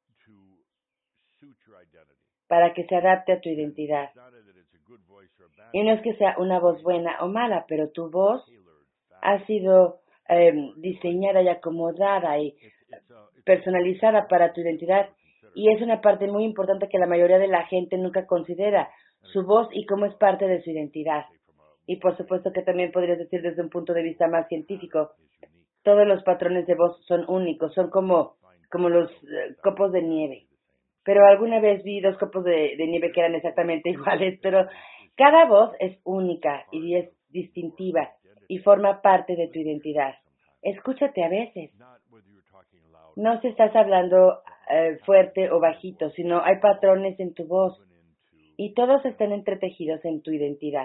para que se adapte a tu identidad. Y no es que sea una voz buena o mala, pero tu voz ha sido eh, diseñada y acomodada y personalizada para tu identidad. Y es una parte muy importante que la mayoría de la gente nunca considera, su voz y cómo es parte de su identidad. Y por supuesto que también podrías decir desde un punto de vista más científico, todos los patrones de voz son únicos, son como, como los eh, copos de nieve. Pero alguna vez vi dos copos de, de nieve que eran exactamente iguales, pero cada voz es única y es distintiva y forma parte de tu identidad. Escúchate a veces. No se estás hablando eh, fuerte o bajito, sino hay patrones en tu voz y todos están entretejidos en tu identidad.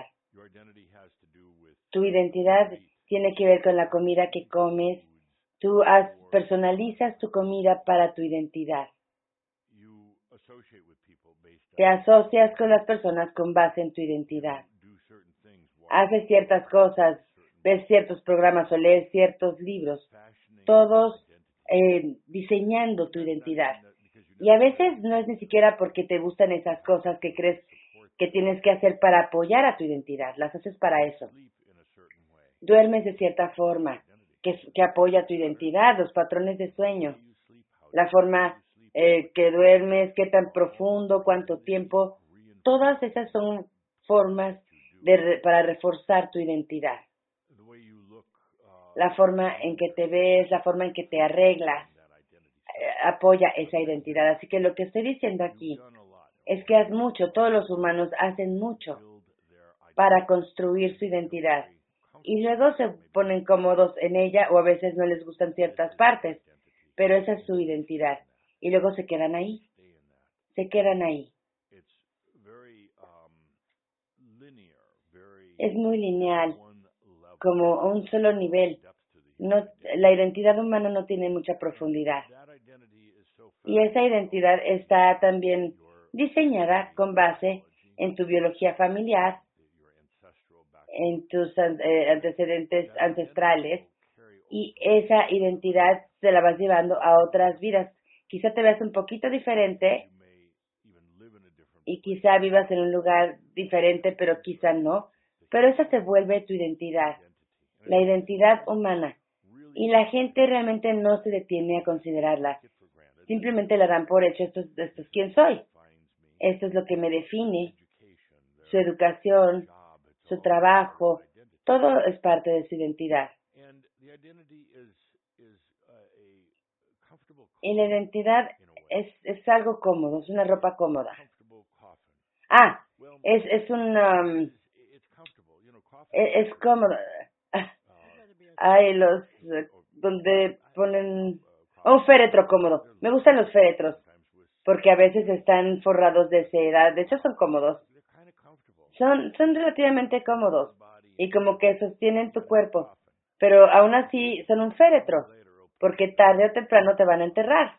Tu identidad tiene que ver con la comida que comes. Tú has, personalizas tu comida para tu identidad. Te asocias con las personas con base en tu identidad. Haces ciertas cosas, ves ciertos programas o lees ciertos libros, todos eh, diseñando tu identidad. Y a veces no es ni siquiera porque te gustan esas cosas que crees que tienes que hacer para apoyar a tu identidad, las haces para eso. Duermes de cierta forma que, que apoya tu identidad, los patrones de sueño, la forma eh, que duermes, qué tan profundo, cuánto tiempo. Todas esas son formas de re- para reforzar tu identidad. La forma en que te ves, la forma en que te arreglas, eh, apoya esa identidad. Así que lo que estoy diciendo aquí es que haz mucho, todos los humanos hacen mucho para construir su identidad. Y luego se ponen cómodos en ella o a veces no les gustan ciertas partes, pero esa es su identidad. Y luego se quedan ahí, se quedan ahí. Es muy lineal, como a un solo nivel. No, la identidad humana no tiene mucha profundidad. Y esa identidad está también diseñada con base en tu biología familiar, en tus eh, antecedentes ancestrales, y esa identidad se la vas llevando a otras vidas. Quizá te veas un poquito diferente y quizá vivas en un lugar diferente, pero quizá no. Pero esa se vuelve tu identidad, la identidad humana. Y la gente realmente no se detiene a considerarla. Simplemente la dan por hecho, esto, es- esto es quién soy. Esto es lo que me define. Su educación, su trabajo, todo es parte de su identidad. Y la identidad es, es algo cómodo, es una ropa cómoda. Ah, es, es un... um, es, es cómodo. Ah, hay los eh, donde ponen un féretro cómodo. Me gustan los féretros porque a veces están forrados de seda. De hecho, son cómodos. Son, son relativamente cómodos y como que sostienen tu cuerpo. Pero aún así son un féretro porque tarde o temprano te van a enterrar.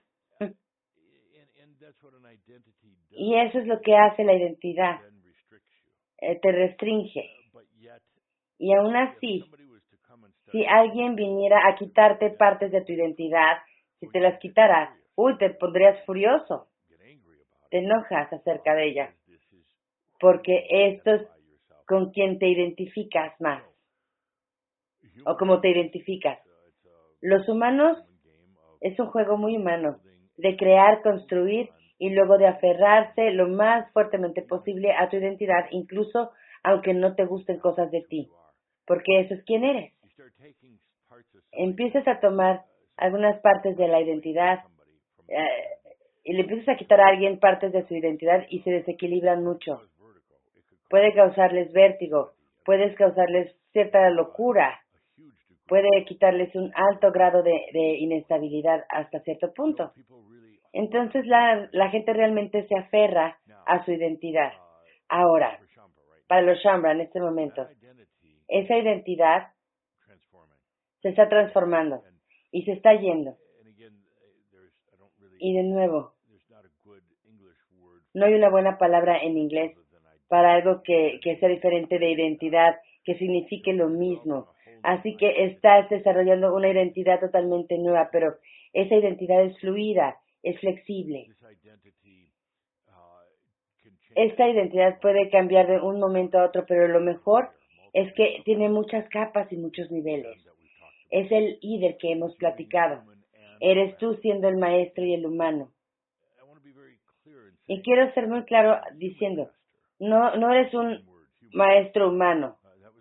Y eso es lo que hace la identidad. Eh, te restringe. Y aún así, si alguien viniera a quitarte partes de tu identidad, si te las quitara, uy, te pondrías furioso. Te enojas acerca de ella. Porque esto es con quien te identificas más. O cómo te identificas. Los humanos es un juego muy humano. De crear, construir y luego de aferrarse lo más fuertemente posible a tu identidad, incluso aunque no te gusten cosas de ti. Porque eso es quién eres. Empiezas a tomar algunas partes de la identidad eh, y le empiezas a quitar a alguien partes de su identidad y se desequilibran mucho. Puede causarles vértigo, puedes causarles cierta locura, puede quitarles un alto grado de, de inestabilidad hasta cierto punto. Entonces la, la gente realmente se aferra a su identidad. Ahora, para los Shambra en este momento, esa identidad se está transformando y se está yendo. Y de nuevo, no hay una buena palabra en inglés para algo que, que sea diferente de identidad, que signifique lo mismo. Así que estás desarrollando una identidad totalmente nueva, pero esa identidad es fluida, es flexible. Esta identidad puede cambiar de un momento a otro, pero lo mejor es que tiene muchas capas y muchos niveles. Es el líder que hemos platicado. Eres tú siendo el maestro y el humano. Y quiero ser muy claro diciendo, no, no eres un maestro humano.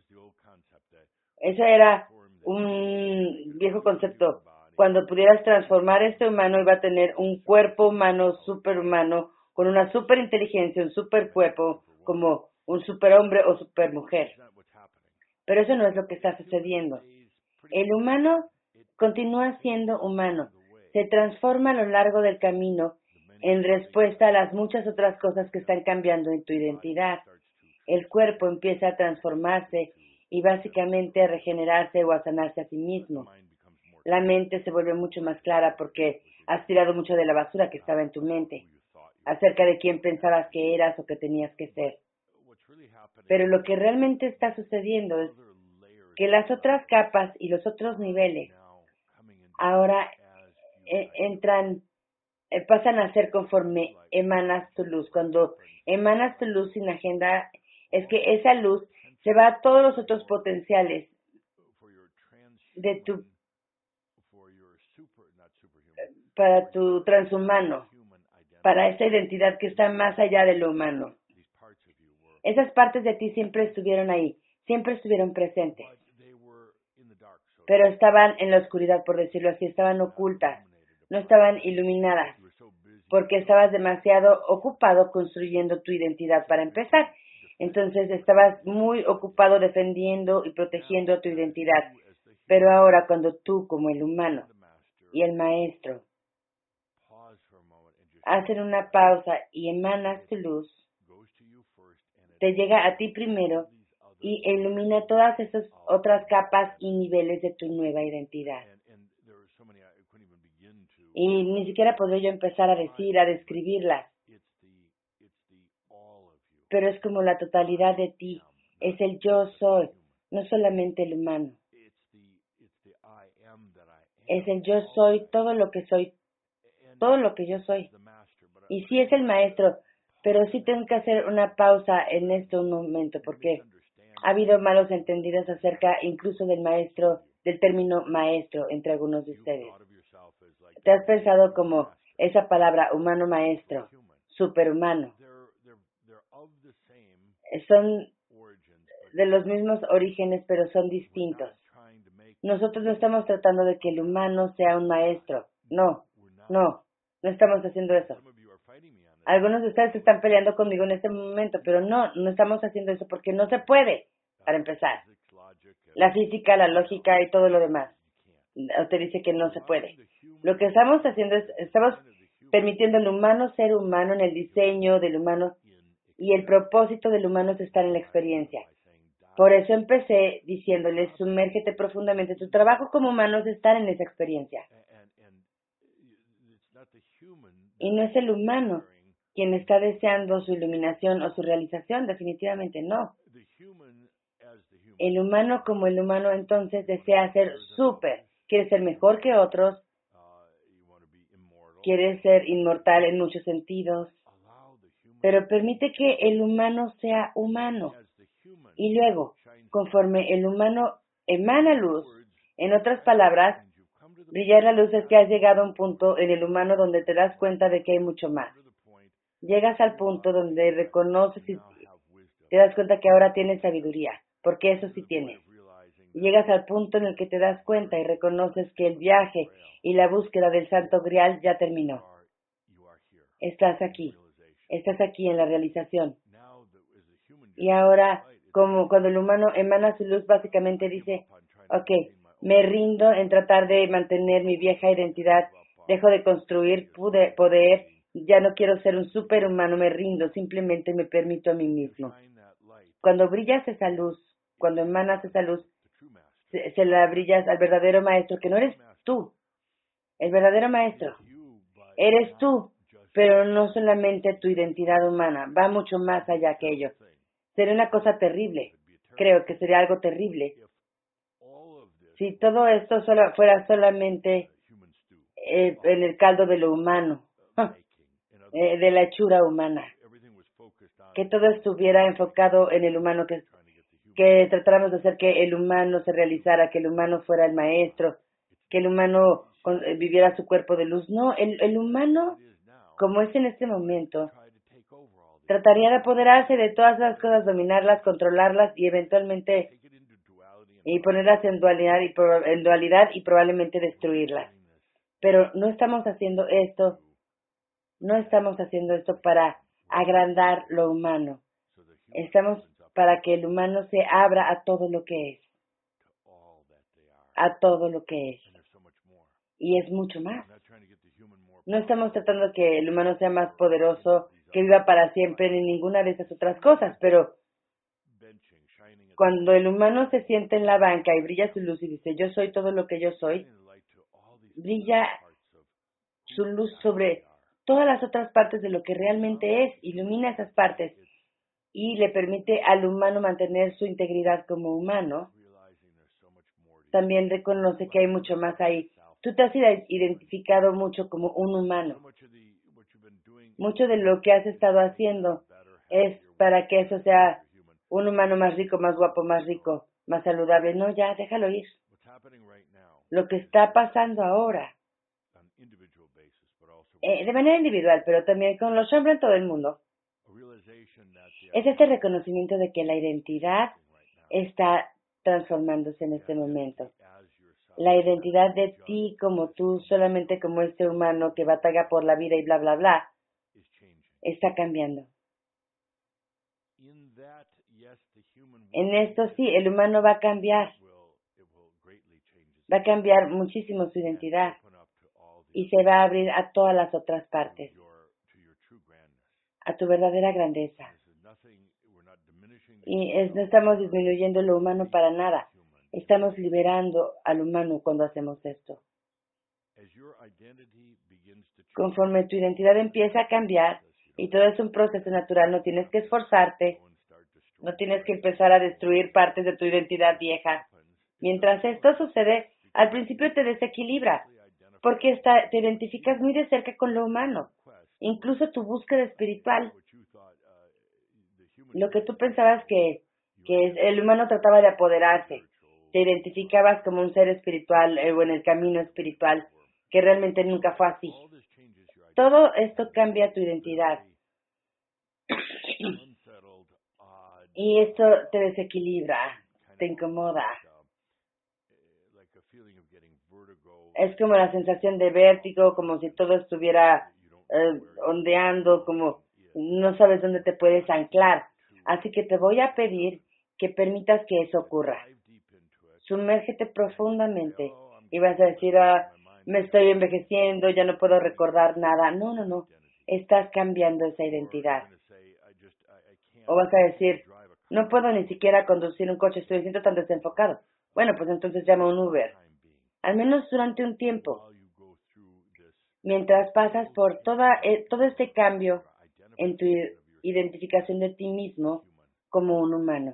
Ese era un viejo concepto. Cuando pudieras transformar este humano, iba a tener un cuerpo humano, superhumano, con una superinteligencia, un supercuerpo, como un superhombre o supermujer. Pero eso no es lo que está sucediendo. El humano continúa siendo humano. Se transforma a lo largo del camino en respuesta a las muchas otras cosas que están cambiando en tu identidad. El cuerpo empieza a transformarse y básicamente a regenerarse o a sanarse a sí mismo. La mente se vuelve mucho más clara porque has tirado mucho de la basura que estaba en tu mente, acerca de quién pensabas que eras o que tenías que ser. Pero lo que realmente está sucediendo es que las otras capas y los otros niveles ahora eh, entran, eh, pasan a ser conforme emanas tu luz. Cuando emanas tu luz sin agenda, es que esa luz se va a todos los otros potenciales de tu, para tu transhumano. para esa identidad que está más allá de lo humano. Esas partes de ti siempre estuvieron ahí, siempre estuvieron presentes, pero estaban en la oscuridad, por decirlo así, estaban ocultas, no estaban iluminadas, porque estabas demasiado ocupado construyendo tu identidad para empezar. Entonces estabas muy ocupado defendiendo y protegiendo tu identidad. Pero ahora cuando tú, como el humano y el maestro, hacen una pausa y emanas tu luz, te llega a ti primero y ilumina todas esas otras capas y niveles de tu nueva identidad. Y ni siquiera podré yo empezar a decir, a describirlas. Pero es como la totalidad de ti. Es el yo soy, no solamente el humano. Es el yo soy, todo lo que soy, todo lo que yo soy. Y sí es el maestro, pero sí tengo que hacer una pausa en esto un momento, porque ha habido malos entendidos acerca incluso del maestro, del término maestro entre algunos de ustedes. ¿Te has pensado como esa palabra humano maestro, superhumano? Son de los mismos orígenes, pero son distintos. Nosotros no estamos tratando de que el humano sea un maestro. No, no, no estamos haciendo eso. Algunos de ustedes están peleando conmigo en este momento, pero no, no estamos haciendo eso porque no se puede, para empezar. La física, la lógica y todo lo demás. Usted dice que no se puede. Lo que estamos haciendo es, estamos permitiendo al humano ser humano en el diseño del humano, y el propósito del humano es estar en la experiencia. Por eso empecé diciéndoles, sumérgete profundamente. Tu trabajo como humano es estar en esa experiencia. Y no es el humano quien está deseando su iluminación o su realización, definitivamente no. El humano como el humano entonces desea ser súper, quiere ser mejor que otros, quiere ser inmortal en muchos sentidos, pero permite que el humano sea humano. Y luego, conforme el humano emana luz, en otras palabras, brillar la luz es que has llegado a un punto en el humano donde te das cuenta de que hay mucho más. Llegas al punto donde reconoces y te das cuenta que ahora tienes sabiduría, porque eso sí tienes. Llegas al punto en el que te das cuenta y reconoces que el viaje y la búsqueda del Santo Grial ya terminó. Estás aquí, estás aquí en la realización. Y ahora, como cuando el humano emana su luz, básicamente dice, ok, me rindo en tratar de mantener mi vieja identidad, dejo de construir pude, poder, ya no quiero ser un superhumano, me rindo, simplemente me permito a mí mismo. Cuando brillas esa luz, cuando emanas esa luz, se, se la brillas al verdadero maestro, que no eres tú, el verdadero maestro, eres tú, pero no solamente tu identidad humana, va mucho más allá que ello. Sería una cosa terrible, creo que sería algo terrible, si todo esto solo fuera solamente eh, en el caldo de lo humano, eh, de la hechura humana, que todo estuviera enfocado en el humano, que, que tratáramos de hacer que el humano se realizara, que el humano fuera el maestro, que el humano con, eh, viviera su cuerpo de luz. No, el, el humano, como es en este momento, trataría de apoderarse de todas las cosas, dominarlas, controlarlas y eventualmente y ponerlas en dualidad y, en dualidad y probablemente destruirlas. Pero no estamos haciendo esto, no estamos haciendo esto para agrandar lo humano. Estamos para que el humano se abra a todo lo que es, a todo lo que es. Y es mucho más. No estamos tratando de que el humano sea más poderoso, que viva para siempre, ni ninguna de esas otras cosas, pero cuando el humano se siente en la banca y brilla su luz y dice, yo soy todo lo que yo soy, brilla su luz sobre todas las otras partes de lo que realmente es, ilumina esas partes y le permite al humano mantener su integridad como humano. También reconoce que hay mucho más ahí. Tú te has identificado mucho como un humano. Mucho de lo que has estado haciendo es para que eso sea un humano más rico, más guapo, más rico, más saludable. No, ya, déjalo ir. Lo que está pasando ahora eh, de manera individual, pero también con los Shambra en todo el mundo, es este reconocimiento de que la identidad está transformándose en este momento. La identidad de ti como tú, solamente como este humano que batalla por la vida y bla, bla, bla, está cambiando. En esto sí, el humano va a cambiar. Va a cambiar muchísimo su identidad y se va a abrir a todas las otras partes, a tu verdadera grandeza. Y es, no estamos disminuyendo lo humano para nada. Estamos liberando al humano cuando hacemos esto. Conforme tu identidad empieza a cambiar, y todo es un proceso natural, no tienes que esforzarte, no tienes que empezar a destruir partes de tu identidad vieja. Mientras esto sucede, al principio te desequilibra, porque está, te identificas muy de cerca con lo humano, incluso tu búsqueda espiritual. Lo que tú pensabas que, que el humano trataba de apoderarse, te identificabas como un ser espiritual eh, o en el camino espiritual, que realmente nunca fue así. Todo esto cambia tu identidad. Y esto te desequilibra, te incomoda. Es como la sensación de vértigo, como si todo estuviera eh, ondeando, como no sabes dónde te puedes anclar. Así que te voy a pedir que permitas que eso ocurra. Sumérgete profundamente y vas a decir, ah, me estoy envejeciendo, ya no puedo recordar nada. No, no, no. Estás cambiando esa identidad. O vas a decir, no puedo ni siquiera conducir un coche, estoy siento tan desenfocado. Bueno, pues entonces llama un Uber. Al menos durante un tiempo. Mientras pasas por toda, eh, todo este cambio en tu identificación de ti mismo como un humano.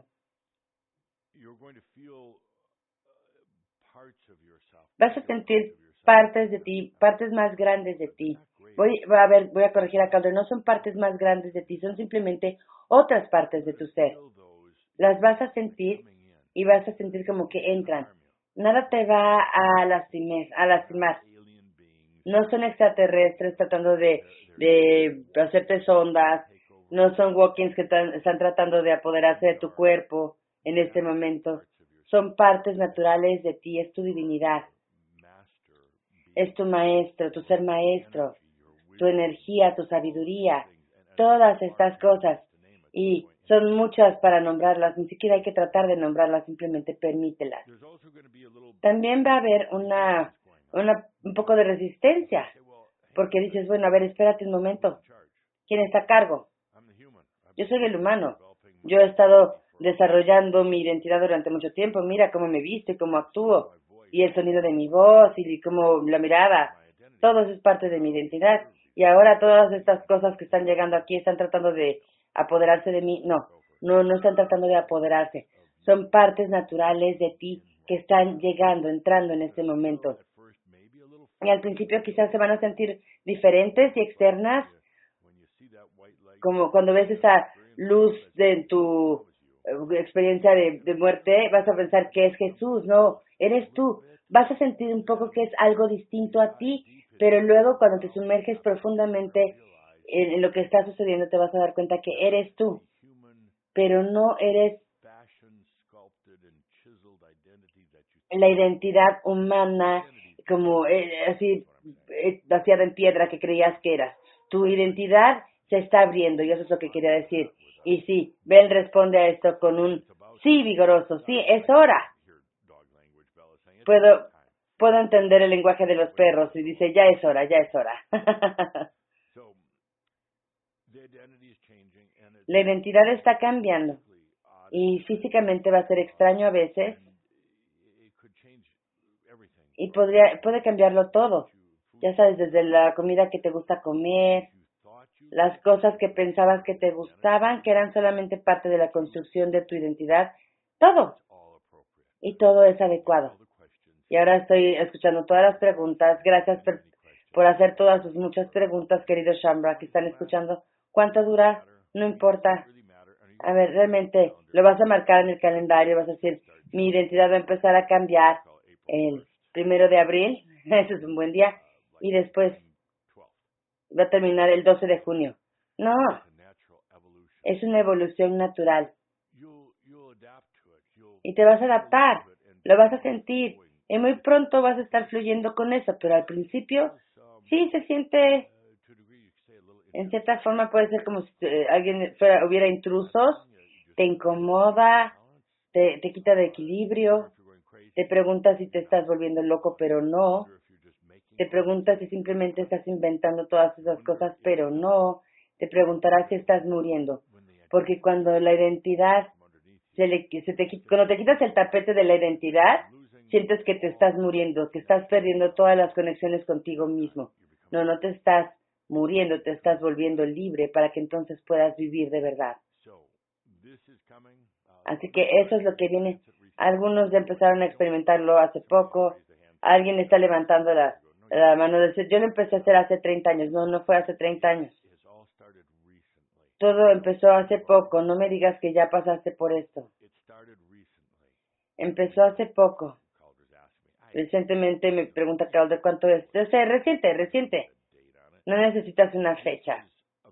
Vas a sentir partes de ti, partes más grandes de ti. Voy, voy a ver, voy a corregir a Calder, no son partes más grandes de ti, son simplemente otras partes de tu ser. Las vas a sentir y vas a sentir como que entran. Nada te va a lastimar, a lastimar. No son extraterrestres tratando de, de hacerte sondas. No son walk-ins que están, están tratando de apoderarse de tu cuerpo en este momento. Son partes naturales de ti, es tu divinidad. Es tu maestro, tu ser maestro, tu energía, tu sabiduría, todas estas cosas. Y son muchas para nombrarlas, ni siquiera hay que tratar de nombrarlas, simplemente permítelas. También va a haber una, una un poco de resistencia, porque dices, bueno, a ver, espérate un momento, ¿quién está a cargo? Yo soy el humano, yo he estado desarrollando mi identidad durante mucho tiempo, mira cómo me visto y cómo actúo, y el sonido de mi voz, y cómo la mirada, todo eso es parte de mi identidad, y ahora todas estas cosas que están llegando aquí están tratando de apoderarse de mí. No, no, no están tratando de apoderarse, son partes naturales de ti que están llegando, entrando en este momento. Y al principio quizás se van a sentir diferentes y externas, como cuando ves esa luz de tu eh, experiencia de, de muerte, vas a pensar que es Jesús, no, eres tú. Vas a sentir un poco que es algo distinto a ti, pero luego cuando te sumerges profundamente en, en lo que está sucediendo, te vas a dar cuenta que eres tú, pero no eres la identidad humana como eh, así eh, vaciada en piedra que creías que eras. Tu identidad se está abriendo y eso es lo que quería decir. Y sí, Ben responde a esto con un sí vigoroso, sí, es hora. Puedo, puedo entender el lenguaje de los perros y dice, ya es hora, ya es hora. La identidad está cambiando y físicamente va a ser extraño a veces y podría, puede cambiarlo todo. Ya sabes, desde la comida que te gusta comer, las cosas que pensabas que te gustaban, que eran solamente parte de la construcción de tu identidad, todo. Y todo es adecuado. Y ahora estoy escuchando todas las preguntas. Gracias por, por hacer todas sus muchas preguntas, queridos Shambra, que están escuchando. ¿Cuánto dura? No importa. A ver, realmente lo vas a marcar en el calendario, vas a decir, mi identidad va a empezar a cambiar el primero de abril, eso es un buen día, y después va a terminar el doce de junio. No, es una evolución natural. Y te vas a adaptar, lo vas a sentir, y muy pronto vas a estar fluyendo con eso, pero al principio sí se siente, en cierta forma puede ser como si eh, alguien fuera, hubiera intrusos, te incomoda, te, te quita de equilibrio, te preguntas si te estás volviendo loco, pero no, te preguntas si simplemente estás inventando todas esas cosas, pero no, te preguntarás si estás muriendo, porque cuando la identidad, se le, se te, cuando te quitas el tapete de la identidad, sientes que te estás muriendo, que estás perdiendo todas las conexiones contigo mismo. No, no te estás muriendo, te estás volviendo libre para que entonces puedas vivir de verdad. Así que eso es lo que viene. Algunos ya empezaron a experimentarlo hace poco. Alguien está levantando la, la mano. De, yo lo empecé a hacer hace treinta años. No, no fue hace treinta años. Todo empezó hace poco. No me digas que ya pasaste por esto. Empezó hace poco. Recientemente me pregunta Calder cuánto es. Yo sé, reciente, reciente. No necesitas una fecha.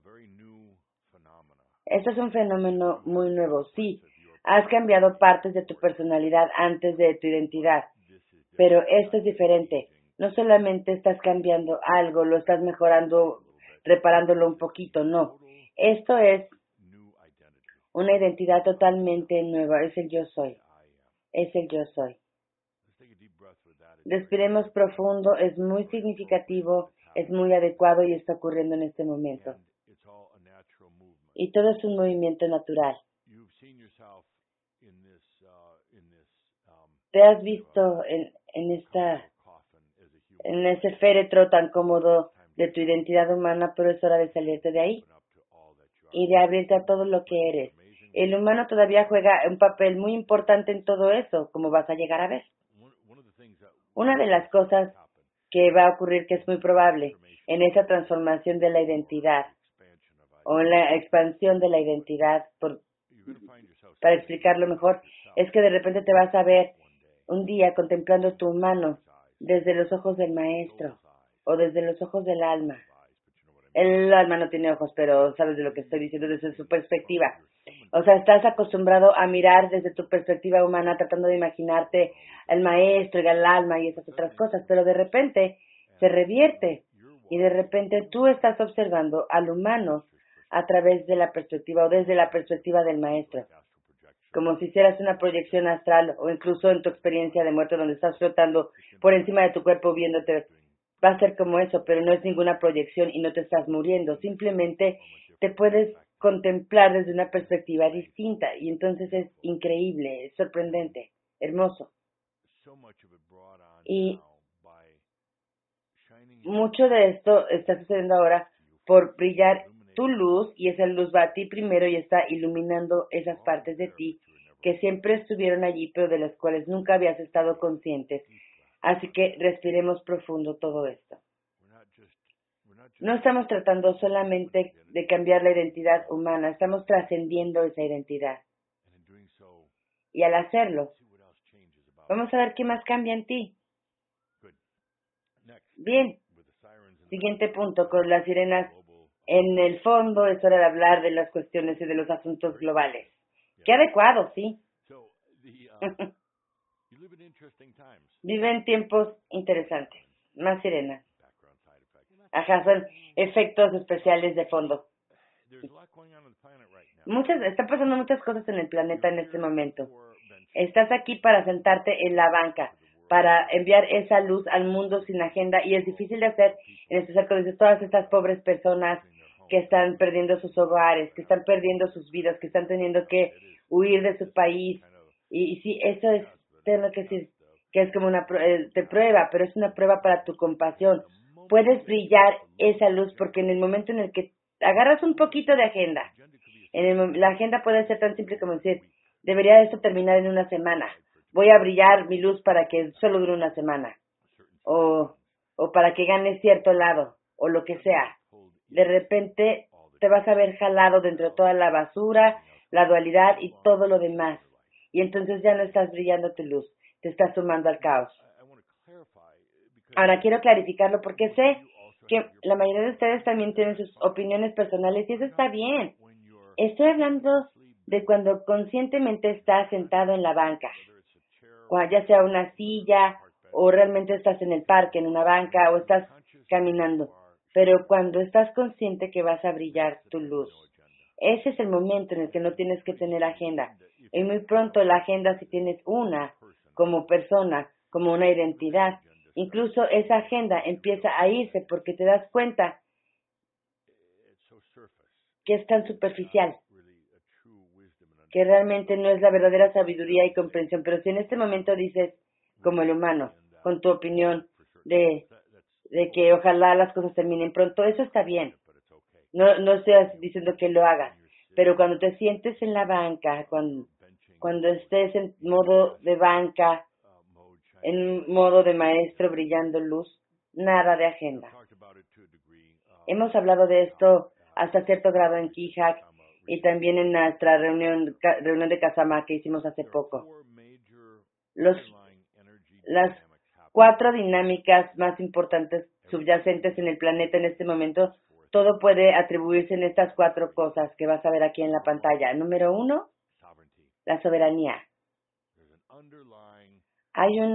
Esto es un fenómeno muy nuevo. Sí, has cambiado partes de tu personalidad antes de tu identidad. Pero esto es diferente. No solamente estás cambiando algo, lo estás mejorando, reparándolo un poquito, no. Esto es una identidad totalmente nueva. Es el yo soy. Es el yo soy. Respiremos profundo, es muy significativo, es muy adecuado y está ocurriendo en este momento. Y todo es un movimiento natural. Te has visto en, en esta, en ese féretro tan cómodo de tu identidad humana, pero es hora de salirte de ahí y de abrirte a todo lo que eres. El humano todavía juega un papel muy importante en todo eso, como vas a llegar a ver. Una de las cosas que va a ocurrir, que es muy probable, en esa transformación de la identidad, o en la expansión de la identidad, por, para explicarlo mejor, es que de repente te vas a ver un día contemplando tu humano desde los ojos del maestro, o desde los ojos del alma. El alma no tiene ojos, pero sabes de lo que estoy diciendo desde su perspectiva. O sea, estás acostumbrado a mirar desde tu perspectiva humana, tratando de imaginarte al maestro y al alma y esas otras cosas, pero de repente se revierte y de repente tú estás observando al humano a través de la perspectiva o desde la perspectiva del maestro, como si hicieras una proyección astral o incluso en tu experiencia de muerte donde estás flotando por encima de tu cuerpo viéndote. Va a ser como eso, pero no es ninguna proyección y no te estás muriendo, simplemente te puedes contemplar desde una perspectiva distinta y entonces es increíble, es sorprendente, hermoso. Y mucho de esto está sucediendo ahora por brillar tu luz y esa luz va a ti primero y está iluminando esas partes de ti que siempre estuvieron allí pero de las cuales nunca habías estado conscientes. Así que respiremos profundo todo esto. No estamos tratando solamente de cambiar la identidad humana, estamos trascendiendo esa identidad. Y al hacerlo, vamos a ver qué más cambia en ti. Bien, siguiente punto, con las sirenas en el fondo, es hora de hablar de las cuestiones y de los asuntos globales. Qué adecuado, ¿sí? Viven tiempos interesantes. Más sirenas. Ajá, son efectos especiales de fondo. Muchas, está pasando muchas cosas en el planeta en este momento. Estás aquí para sentarte en la banca, para enviar esa luz al mundo sin agenda, y es difícil de hacer, en especial cuando dices todas estas pobres personas que están perdiendo sus hogares, que están perdiendo sus vidas, que están teniendo que huir de su país. Y, y sí, eso es, tengo que decir, que es como una de prueba, pero es una prueba para tu compasión. Puedes brillar esa luz porque en el momento en el que agarras un poquito de agenda, en el, la agenda puede ser tan simple como decir, debería esto terminar en una semana, voy a brillar mi luz para que solo dure una semana, o, o para que gane cierto lado, o lo que sea. De repente te vas a ver jalado dentro de toda la basura, la dualidad y todo lo demás. Y entonces ya no estás brillando tu luz, te estás sumando al caos. Ahora quiero clarificarlo porque sé porque la mayoría de ustedes también tienen sus opiniones personales y eso está bien. Estoy hablando de cuando conscientemente estás sentado en la banca, ya sea una silla o realmente estás en el parque, en una banca o estás caminando, pero cuando estás consciente que vas a brillar tu luz. Ese es el momento en el que no tienes que tener agenda. Y muy pronto la agenda, si tienes una como persona, como una identidad, incluso esa agenda empieza a irse porque te das cuenta que es tan superficial, que realmente no es la verdadera sabiduría y comprensión. Pero si en este momento dices, como el humano, con tu opinión de, de que ojalá las cosas terminen pronto, eso está bien. No, no estoy diciendo que lo hagas, pero cuando te sientes en la banca, cuando, cuando estés en modo de banca, en modo de maestro brillando luz, nada de agenda. Hemos hablado de esto hasta cierto grado en Kihak y también en nuestra reunión, reunión de Kasama que hicimos hace poco. Los, las cuatro dinámicas más importantes subyacentes en el planeta en este momento, todo puede atribuirse en estas cuatro cosas que vas a ver aquí en la pantalla. Número uno, la soberanía. Hay un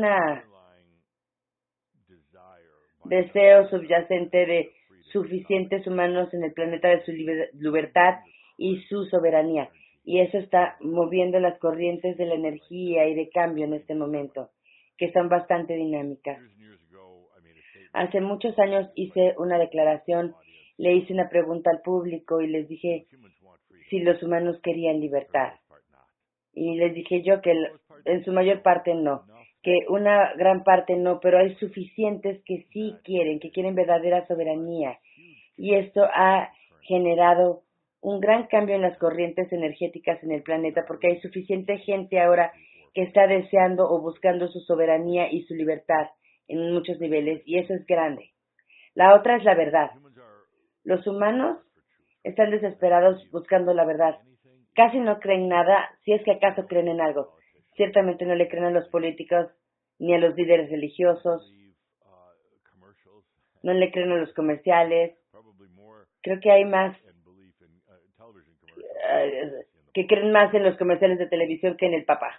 deseo subyacente de suficientes humanos en el planeta de su libertad y su soberanía. Y eso está moviendo las corrientes de la energía y de cambio en este momento, que son bastante dinámicas. Hace muchos años hice una declaración, le hice una pregunta al público y les dije si los humanos querían libertad. Y les dije yo que en su mayor parte no, que una gran parte no, pero hay suficientes que sí quieren, que quieren verdadera soberanía. Y esto ha generado un gran cambio en las corrientes energéticas en el planeta, porque hay suficiente gente ahora que está deseando o buscando su soberanía y su libertad en muchos niveles, y eso es grande. La otra es la verdad. Los humanos están desesperados buscando la verdad. Casi no creen nada, si es que acaso creen en algo. Ciertamente no le creen a los políticos ni a los líderes religiosos. No le creen a los comerciales. Creo que hay más uh, que creen más en los comerciales de televisión que en el Papa.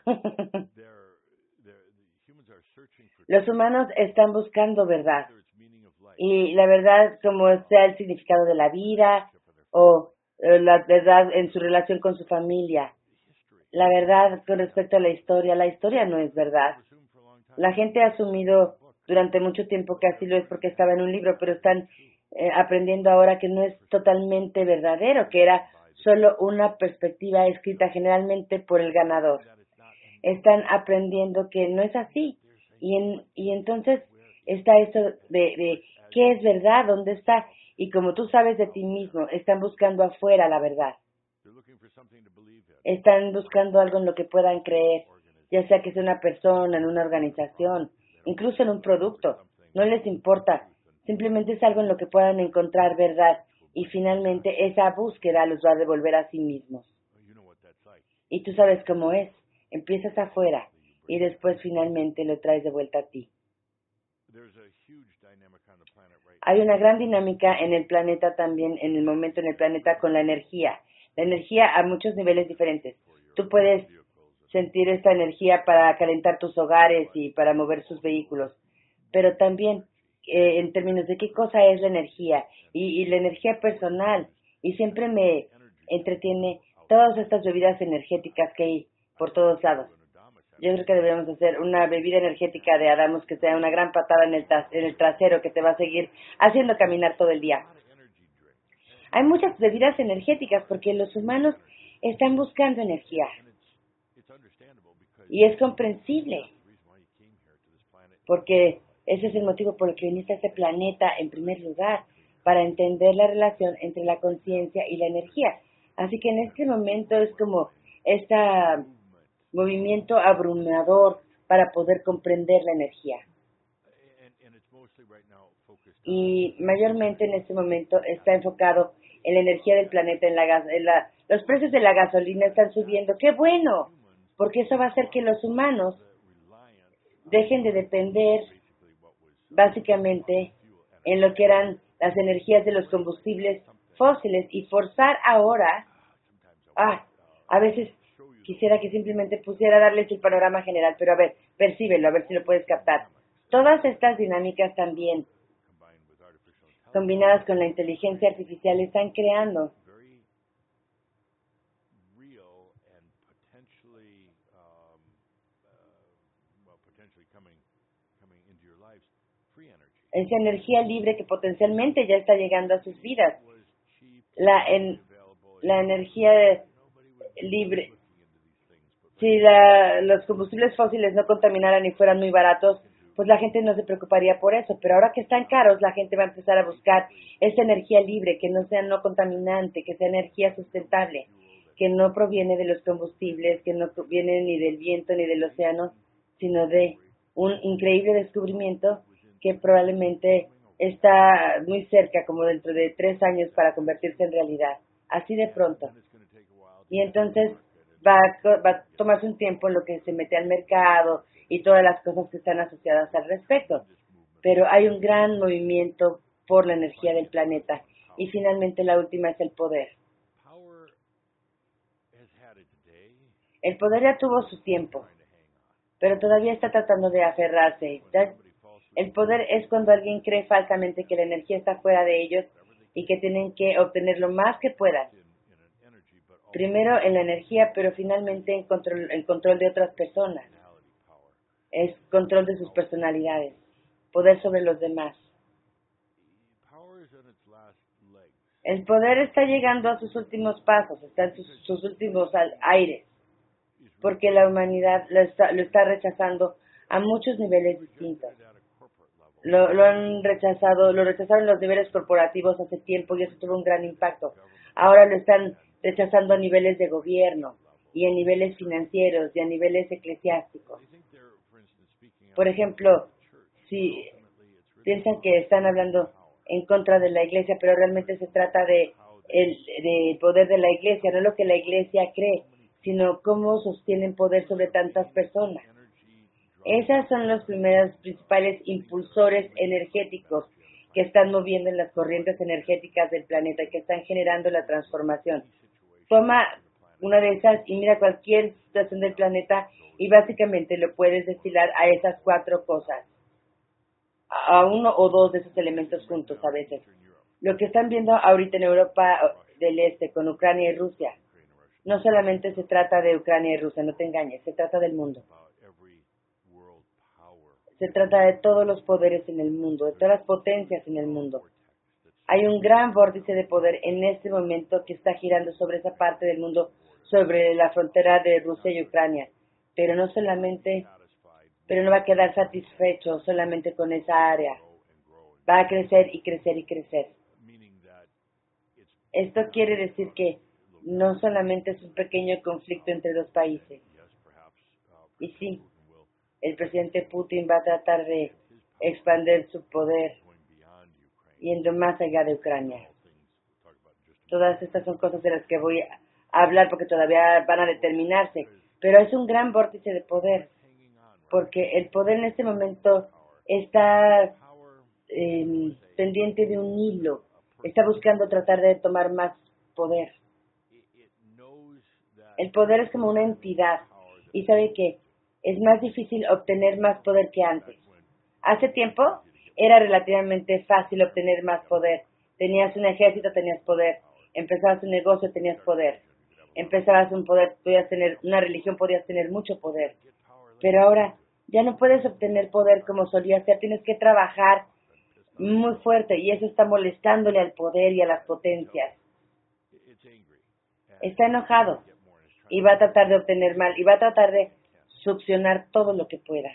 Los humanos están buscando verdad. Y la verdad, como sea el significado de la vida o eh, la verdad en su relación con su familia. La verdad con respecto a la historia, la historia no es verdad. La gente ha asumido durante mucho tiempo que así lo es porque estaba en un libro, pero están eh, aprendiendo ahora que no es totalmente verdadero, que era solo una perspectiva escrita generalmente por el ganador. Están aprendiendo que no es así. Y, en, y entonces está eso de, de qué es verdad, dónde está. Y como tú sabes de ti mismo, están buscando afuera la verdad. Están buscando algo en lo que puedan creer, ya sea que sea una persona, en una organización, incluso en un producto. No les importa. Simplemente es algo en lo que puedan encontrar verdad. Y finalmente esa búsqueda los va a devolver a sí mismos. Y tú sabes cómo es. Empiezas afuera y después finalmente lo traes de vuelta a ti. Hay una gran dinámica en el planeta también, en el momento en el planeta con la energía. La energía a muchos niveles diferentes. Tú puedes sentir esta energía para calentar tus hogares y para mover sus vehículos. Pero también eh, en términos de qué cosa es la energía y, y la energía personal. Y siempre me entretiene todas estas bebidas energéticas que hay por todos lados. Yo creo que deberíamos hacer una bebida energética de Adamus que sea una gran patada en el, en el trasero que te va a seguir haciendo caminar todo el día. Hay muchas bebidas energéticas porque los humanos están buscando energía. Y es comprensible. Porque ese es el motivo por el que viniste a este planeta en primer lugar, para entender la relación entre la conciencia y la energía. Así que en este momento es como este movimiento abrumador para poder comprender la energía. Y mayormente en este momento está enfocado en la energía del planeta, en la gas, en la, los precios de la gasolina están subiendo. ¡Qué bueno! Porque eso va a hacer que los humanos dejen de depender básicamente en lo que eran las energías de los combustibles fósiles y forzar ahora, ah, a veces quisiera que simplemente pusiera a darles el panorama general, pero a ver, percíbelo, a ver si lo puedes captar. Todas estas dinámicas también, combinadas con la inteligencia artificial, están creando esa energía libre que potencialmente ya está llegando a sus vidas. La, en, la energía de, libre. Si la, los combustibles fósiles no contaminaran y fueran muy baratos, pues la gente no se preocuparía por eso. Pero ahora que están caros, la gente va a empezar a buscar esa energía libre, que no sea no contaminante, que sea energía sustentable, que no proviene de los combustibles, que no viene ni del viento ni del océano, sino de un increíble descubrimiento que probablemente está muy cerca, como dentro de tres años, para convertirse en realidad, así de pronto. Y entonces va a, va a tomarse un tiempo en lo que se mete al mercado y todas las cosas que están asociadas al respecto. Pero hay un gran movimiento por la energía del planeta. Y finalmente la última es el poder. El poder ya tuvo su tiempo, pero todavía está tratando de aferrarse. El poder es cuando alguien cree falsamente que la energía está fuera de ellos y que tienen que obtener lo más que puedan. Primero en la energía, pero finalmente en control, en control de otras personas. Es control de sus personalidades, poder sobre los demás. El poder está llegando a sus últimos pasos, está en sus, sus últimos aires, porque la humanidad lo está, lo está rechazando a muchos niveles distintos. Lo, lo han rechazado, lo rechazaron los niveles corporativos hace tiempo y eso tuvo un gran impacto. Ahora lo están rechazando a niveles de gobierno y a niveles financieros y a niveles eclesiásticos. Por ejemplo, si piensan que están hablando en contra de la iglesia, pero realmente se trata de el de poder de la iglesia, no lo que la iglesia cree, sino cómo sostienen poder sobre tantas personas. Esas son los primeros principales impulsores energéticos que están moviendo en las corrientes energéticas del planeta y que están generando la transformación. Toma una de esas y mira cualquier situación del planeta y básicamente lo puedes destilar a esas cuatro cosas, a uno o dos de esos elementos juntos a veces. Lo que están viendo ahorita en Europa del Este con Ucrania y Rusia, no solamente se trata de Ucrania y Rusia, no te engañes, se trata del mundo. Se trata de todos los poderes en el mundo, de todas las potencias en el mundo. Hay un gran vórtice de poder en este momento que está girando sobre esa parte del mundo, sobre la frontera de Rusia y Ucrania. Pero no solamente, pero no va a quedar satisfecho solamente con esa área. Va a crecer y crecer y crecer. Esto quiere decir que no solamente es un pequeño conflicto entre dos países. Y sí, el presidente Putin va a tratar de expandir su poder yendo más allá de Ucrania. Todas estas son cosas de las que voy a hablar porque todavía van a determinarse. Pero es un gran vórtice de poder, porque el poder en este momento está eh, pendiente de un hilo. Está buscando tratar de tomar más poder. El poder es como una entidad y sabe que es más difícil obtener más poder que antes. Hace tiempo era relativamente fácil obtener más poder. Tenías un ejército, tenías poder. Empezabas un negocio, tenías poder. Empezabas un poder, podías tener una religión, podías tener mucho poder. Pero ahora ya no puedes obtener poder como solía ser. Tienes que trabajar muy fuerte y eso está molestándole al poder y a las potencias. Está enojado y va a tratar de obtener mal y va a tratar de succionar todo lo que pueda.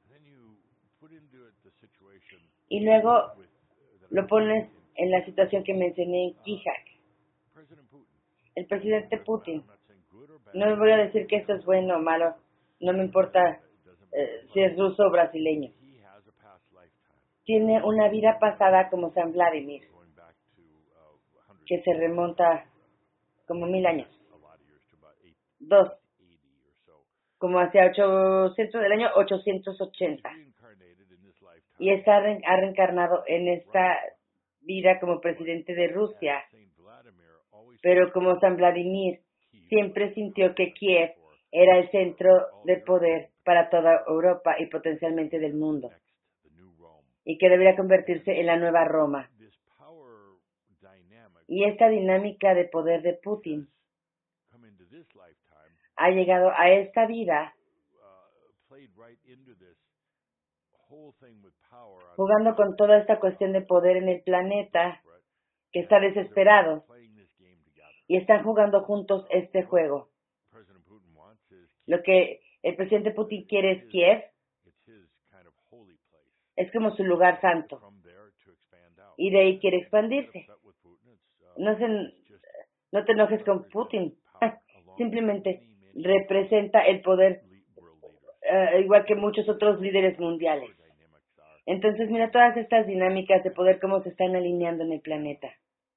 Y luego lo pones en la situación que mencioné en Kihak. El presidente Putin. No me voy a decir que esto es bueno o malo. No me importa eh, si es ruso o brasileño. Tiene una vida pasada como San Vladimir, que se remonta como mil años. Dos. Como hacia ochocientos, del año ochocientos ochenta. Y está, ha reencarnado en esta vida como presidente de Rusia, pero como San Vladimir siempre sintió que Kiev era el centro de poder para toda Europa y potencialmente del mundo, y que debería convertirse en la nueva Roma. Y esta dinámica de poder de Putin ha llegado a esta vida jugando con toda esta cuestión de poder en el planeta, que está desesperado, y están jugando juntos este juego. Lo que el presidente Putin quiere es Kiev, es como su lugar santo, y de ahí quiere expandirse. No, se, no te enojes con Putin, simplemente representa el poder, uh, igual que muchos otros líderes mundiales. Entonces, mira todas estas dinámicas de poder, cómo se están alineando en el planeta.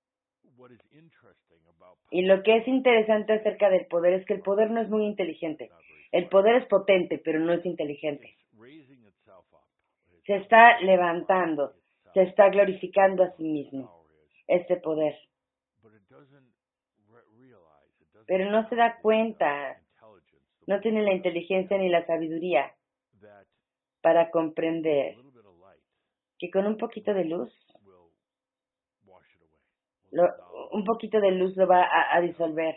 Y lo que es interesante acerca del poder es que el poder no es muy inteligente. El poder es potente, pero no es inteligente. Se está levantando, se está glorificando a sí mismo, este poder. Pero no se da cuenta, no tiene la inteligencia ni la sabiduría para comprender que con un poquito de luz, lo, un poquito de luz lo va a, a disolver.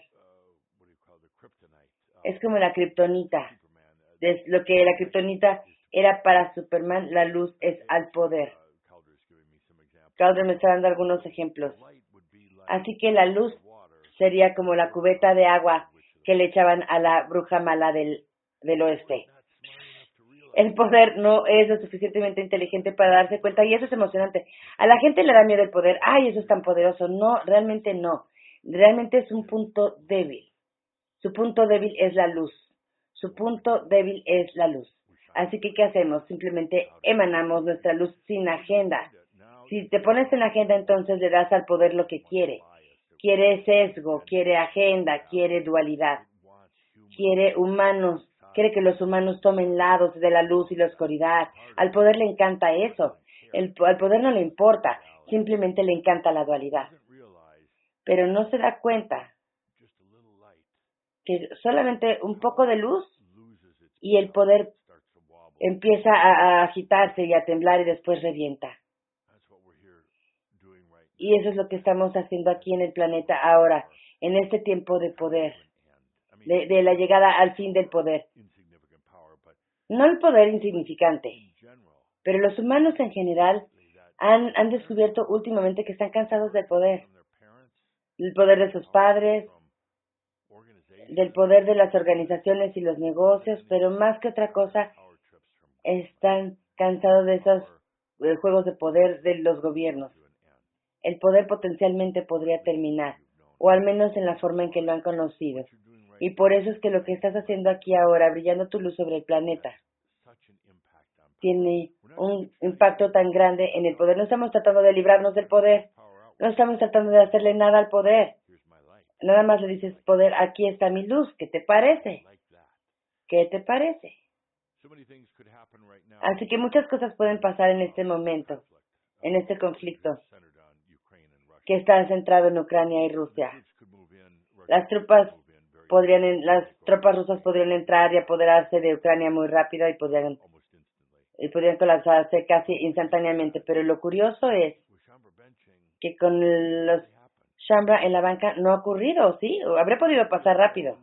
Es como la kriptonita. Lo que la kriptonita era para Superman, la luz es al poder. Calder me está dando algunos ejemplos. Así que la luz sería como la cubeta de agua que le echaban a la bruja mala del, del oeste. El poder no es lo suficientemente inteligente para darse cuenta, y eso es emocionante. A la gente le da miedo el poder. ¡Ay, eso es tan poderoso! No, realmente no. Realmente es un punto débil. Su punto débil es la luz. Su punto débil es la luz. Así que, ¿qué hacemos? Simplemente emanamos nuestra luz sin agenda. Si te pones en agenda, entonces le das al poder lo que quiere. Quiere sesgo, quiere agenda, quiere dualidad. Quiere humanos. Quiere que los humanos tomen lados de la luz y la oscuridad. Al poder le encanta eso. El, al poder no le importa. Simplemente le encanta la dualidad. Pero no se da cuenta que solamente un poco de luz y el poder empieza a, a agitarse y a temblar y después revienta. Y eso es lo que estamos haciendo aquí en el planeta ahora, en este tiempo de poder, de, de la llegada al fin del poder. No el poder insignificante, pero los humanos en general han, han descubierto últimamente que están cansados del poder. El poder de sus padres, del poder de las organizaciones y los negocios, pero más que otra cosa, están cansados de esos eh, juegos de poder de los gobiernos. El poder potencialmente podría terminar, o al menos en la forma en que lo han conocido. Y por eso es que lo que estás haciendo aquí ahora, brillando tu luz sobre el planeta, tiene un impacto tan grande en el poder. No estamos tratando de librarnos del poder, no estamos tratando de hacerle nada al poder. Nada más le dices, poder, aquí está mi luz, ¿qué te parece? ¿Qué te parece? Así que muchas cosas pueden pasar en este momento, en este conflicto que está centrado en Ucrania y Rusia. Las tropas podrían, las tropas rusas podrían entrar y apoderarse de Ucrania muy rápido y podrían, y podrían colapsarse casi instantáneamente. Pero lo curioso es que con los Shambra en la banca no ha ocurrido, ¿sí? O habría podido pasar rápido.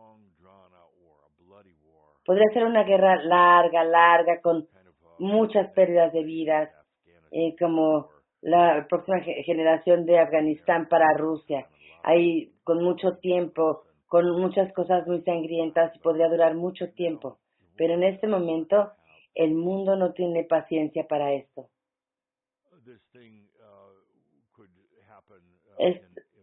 Podría ser una guerra larga, larga, con muchas pérdidas de vidas, eh, como la próxima generación de Afganistán para Rusia. Ahí con mucho tiempo, con muchas cosas muy sangrientas, y podría durar mucho tiempo. Pero en este momento, el mundo no tiene paciencia para esto. Es,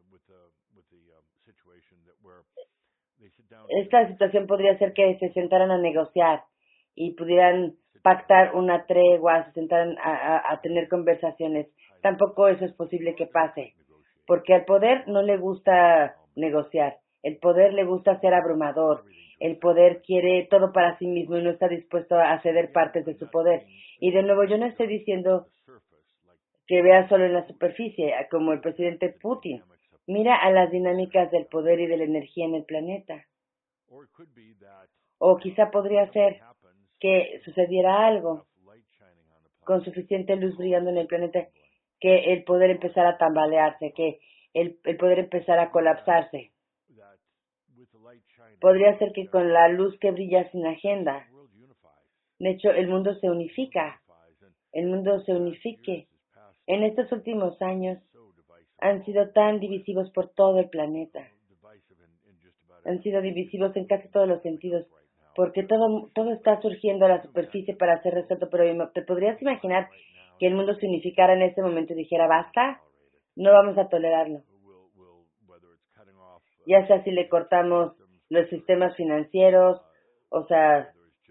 esta situación podría ser que se sentaran a negociar y pudieran pactar una tregua, se sentaran a, a, a tener conversaciones. Tampoco eso es posible que pase, porque al poder no le gusta negociar. El poder le gusta ser abrumador. El poder quiere todo para sí mismo y no está dispuesto a ceder partes de su poder. Y de nuevo, yo no estoy diciendo que vea solo en la superficie, como el presidente Putin. Mira a las dinámicas del poder y de la energía en el planeta. O quizá podría ser que sucediera algo con suficiente luz brillando en el planeta, que el poder empezara a tambalearse, que el, el poder empezara a colapsarse. Podría ser que con la luz que brilla sin agenda, de hecho, el mundo se unifica, el mundo se unifique. En estos últimos años han sido tan divisivos por todo el planeta. Han sido divisivos en casi todos los sentidos, porque todo, todo está surgiendo a la superficie para ser resuelto. Pero ¿te podrías imaginar que el mundo se unificara en este momento y dijera, basta? No vamos a tolerarlo. Ya sea si le cortamos los sistemas financieros, o sea,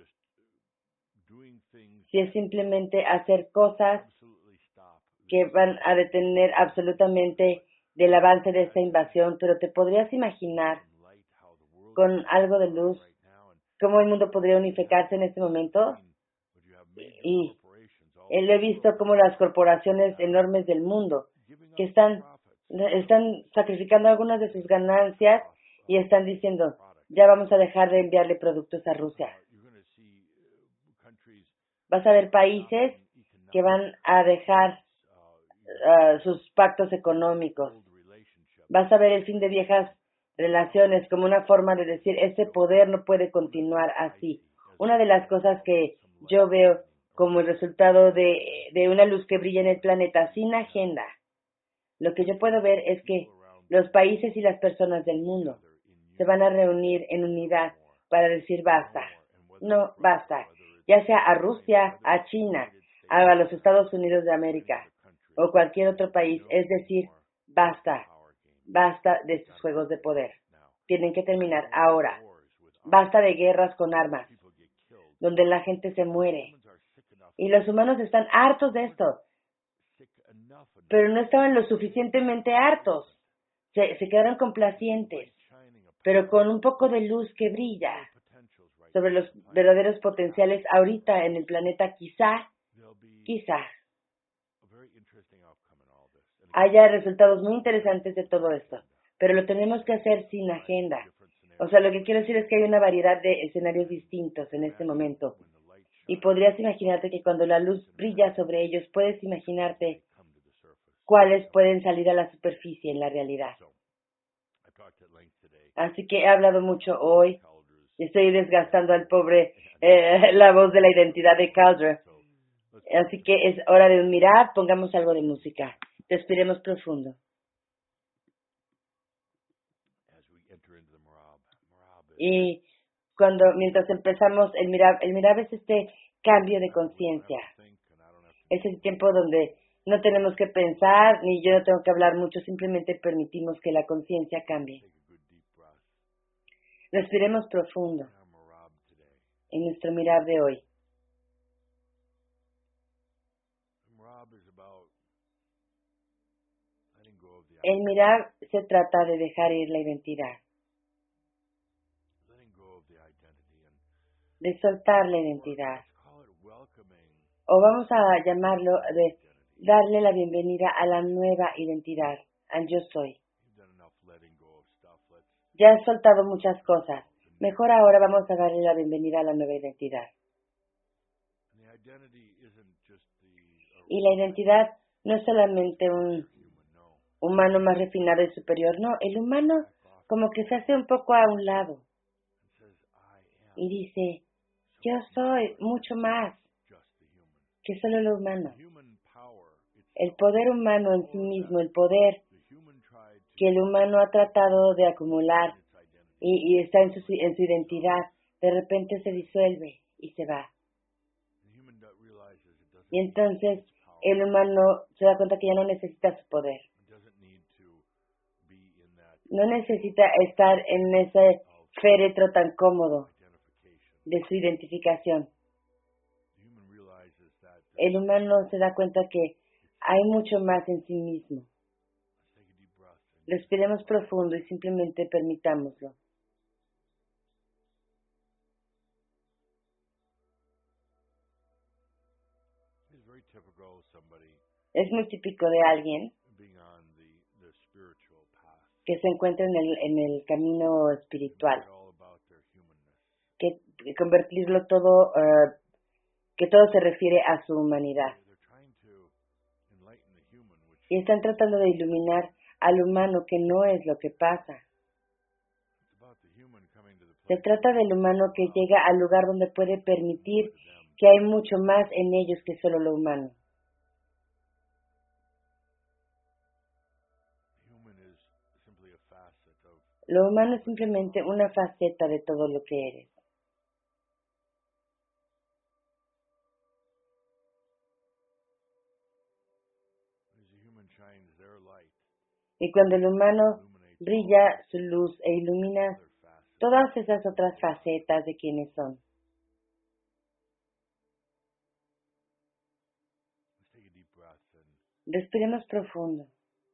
si es simplemente hacer cosas que van a detener absolutamente del avance de esta invasión. Pero ¿te podrías imaginar con algo de luz cómo el mundo podría unificarse en este momento? Y él he visto cómo las corporaciones enormes del mundo que están están sacrificando algunas de sus ganancias y están diciendo, ya vamos a dejar de enviarle productos a Rusia. Vas a ver países que van a dejar uh, sus pactos económicos. Vas a ver el fin de viejas relaciones como una forma de decir, este poder no puede continuar así. Una de las cosas que yo veo como el resultado de, de una luz que brilla en el planeta sin agenda, lo que yo puedo ver es que los países y las personas del mundo se van a reunir en unidad para decir basta. No, basta. Ya sea a Rusia, a China, a los Estados Unidos de América o cualquier otro país. Es decir, basta. Basta de estos juegos de poder. Tienen que terminar ahora. Basta de guerras con armas, donde la gente se muere. Y los humanos están hartos de esto. Pero no estaban lo suficientemente hartos. Se, se quedaron complacientes. Pero con un poco de luz que brilla sobre los verdaderos potenciales ahorita en el planeta, quizá, quizá, haya resultados muy interesantes de todo esto. Pero lo tenemos que hacer sin agenda. O sea, lo que quiero decir es que hay una variedad de escenarios distintos en este momento. Y podrías imaginarte que cuando la luz brilla sobre ellos, puedes imaginarte cuáles pueden salir a la superficie en la realidad. Así que he hablado mucho hoy. Estoy desgastando al pobre, eh, la voz de la identidad de Caldra. Así que es hora de un mirar, pongamos algo de música. Respiremos profundo. Y cuando, mientras empezamos, el mirab, el mirab es este cambio de conciencia. Es el tiempo donde no tenemos que pensar, ni yo no tengo que hablar mucho, simplemente permitimos que la conciencia cambie. Respiremos profundo en nuestro mirab de hoy. El mirab se trata de dejar ir la identidad, de soltar la identidad, o vamos a llamarlo de darle la bienvenida a la nueva identidad, al yo soy. Ya has soltado muchas cosas, mejor ahora vamos a darle la bienvenida a la nueva identidad. Y la identidad no es solamente un humano más refinado y superior, no, el humano como que se hace un poco a un lado y dice, yo soy mucho más que solo lo humano. El poder humano en sí mismo, el poder que el humano ha tratado de acumular y, y está en su, en su identidad, de repente se disuelve y se va. Y entonces el humano se da cuenta que ya no necesita su poder. No necesita estar en ese féretro tan cómodo de su identificación. El humano se da cuenta que hay mucho más en sí mismo. Respiremos profundo y simplemente permitámoslo. Es muy típico de alguien que se encuentra en el, en el camino espiritual, que, que convertirlo todo, uh, que todo se refiere a su humanidad. Y están tratando de iluminar al humano, que no es lo que pasa. Se trata del humano que llega al lugar donde puede permitir que hay mucho más en ellos que solo lo humano. Lo humano es simplemente una faceta de todo lo que eres. Y cuando el humano brilla su luz e ilumina todas esas otras facetas de quienes son. Respiremos profundo.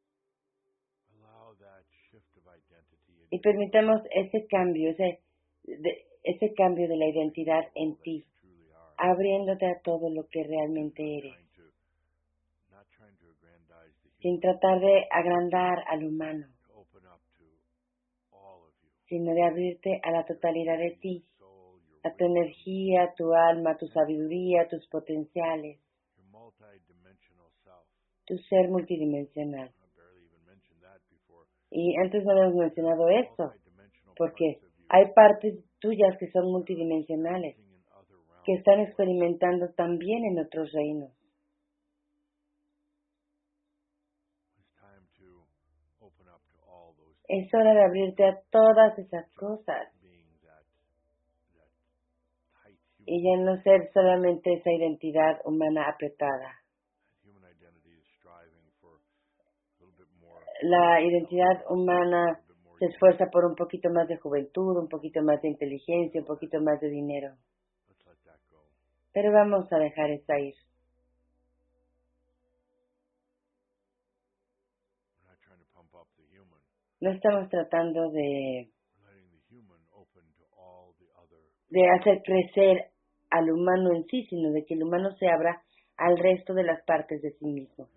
Y permitamos ese cambio, ese, de, ese cambio de la identidad en ti, abriéndote a todo lo que realmente eres, sin tratar de agrandar al humano, sino de abrirte a la totalidad de ti, a tu energía, tu alma, tu sabiduría, tus potenciales, tu ser multidimensional. Y antes no habíamos mencionado esto, porque hay partes tuyas que son multidimensionales, que están experimentando también en otros reinos. Es hora de abrirte a todas esas cosas y ya no ser solamente esa identidad humana apretada. La identidad humana se esfuerza por un poquito más de juventud, un poquito más de inteligencia, un poquito más de dinero. Pero vamos a dejar esa ir. No estamos tratando de, de hacer crecer al humano en sí, sino de que el humano se abra al resto de las partes de sí mismo.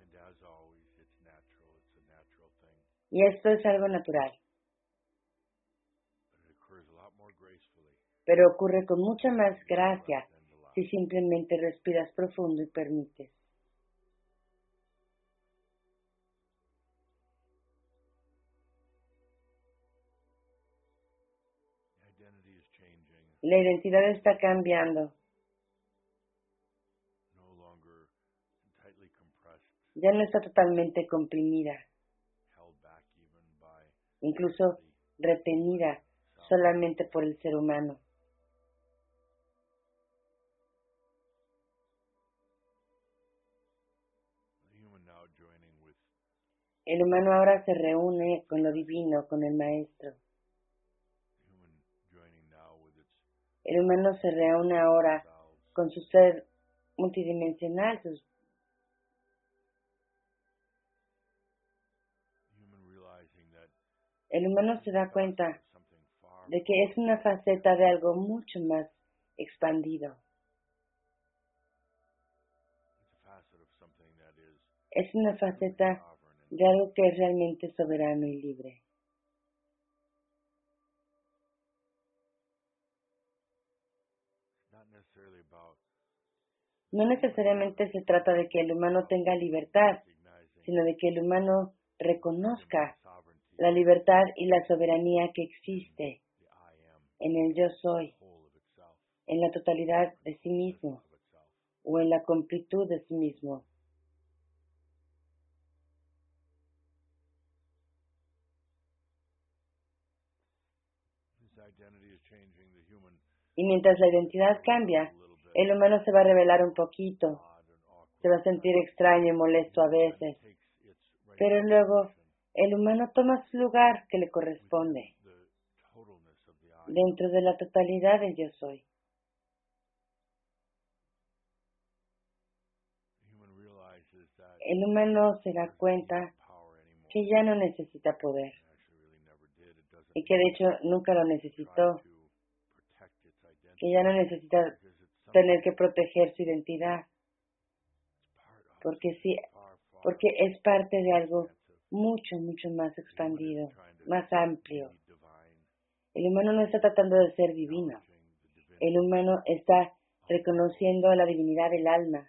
Y esto es algo natural. Pero ocurre con mucha más gracia si simplemente respiras profundo y permites. La identidad está cambiando. Ya no está totalmente comprimida, incluso retenida solamente por el ser humano. El humano ahora se reúne con lo divino, con el maestro. El humano se reúne ahora con su ser multidimensional. Sus... El humano se da cuenta de que es una faceta de algo mucho más expandido. Es una faceta de algo que es realmente soberano y libre. No necesariamente se trata de que el humano tenga libertad, sino de que el humano reconozca la libertad y la soberanía que existe en el yo soy, en la totalidad de sí mismo o en la completud de sí mismo. Y mientras la identidad cambia, el humano se va a revelar un poquito, se va a sentir extraño y molesto a veces, pero luego el humano toma su lugar que le corresponde dentro de la totalidad del yo soy. El humano se da cuenta que ya no necesita poder y que de hecho nunca lo necesitó, que ya no necesita tener que proteger su identidad, porque sí, porque es parte de algo mucho, mucho más expandido, más amplio. El humano no está tratando de ser divino. El humano está reconociendo la divinidad del alma.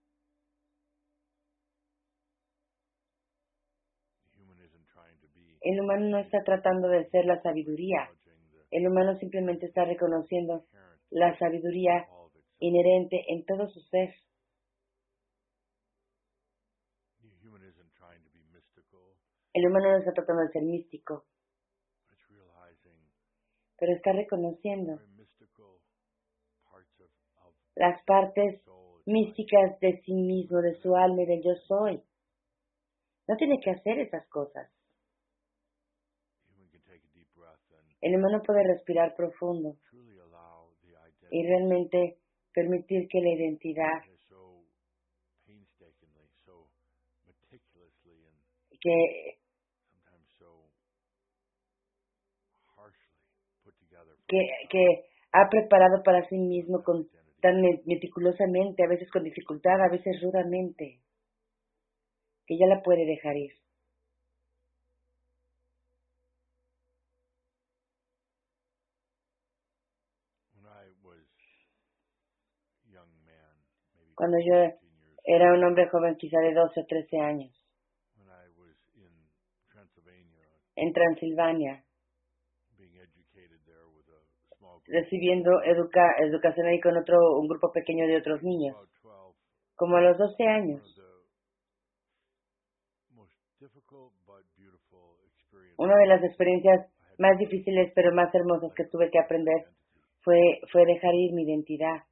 El humano no está tratando de ser la sabiduría. El humano simplemente está reconociendo la sabiduría inherente en todo su ser. El humano no está tratando de ser místico, pero está reconociendo las partes místicas de sí mismo, de su alma y del yo soy. No tiene que hacer esas cosas. El humano puede respirar profundo y realmente permitir que la identidad que, que, que ha preparado para sí mismo con, tan meticulosamente, a veces con dificultad, a veces rudamente, que ya la puede dejar ir. Cuando yo era un hombre joven, quizá de doce o trece años, en Transilvania, recibiendo educa educación ahí con otro un grupo pequeño de otros niños, como a los doce años. Una de las experiencias más difíciles pero más hermosas que tuve que aprender fue, fue dejar ir mi identidad.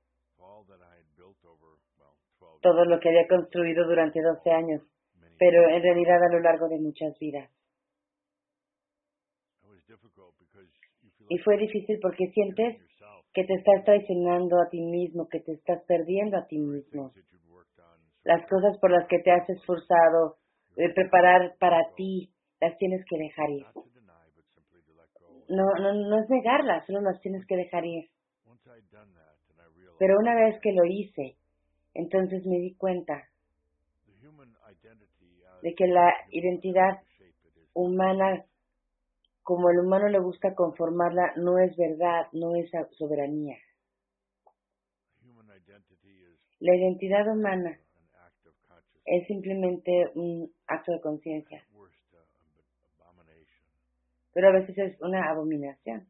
Todo lo que había construido durante doce años, pero en realidad a lo largo de muchas vidas. Y fue difícil porque sientes que te estás traicionando a ti mismo, que te estás perdiendo a ti mismo. Las cosas por las que te has esforzado de preparar para ti, las tienes que dejar ir. No, no, no es negarlas, solo las tienes que dejar ir. Pero una vez que lo hice, entonces me di cuenta de que la identidad humana, como el humano le gusta conformarla, no es verdad, no es soberanía. La identidad humana es simplemente un acto de conciencia, pero a veces es una abominación.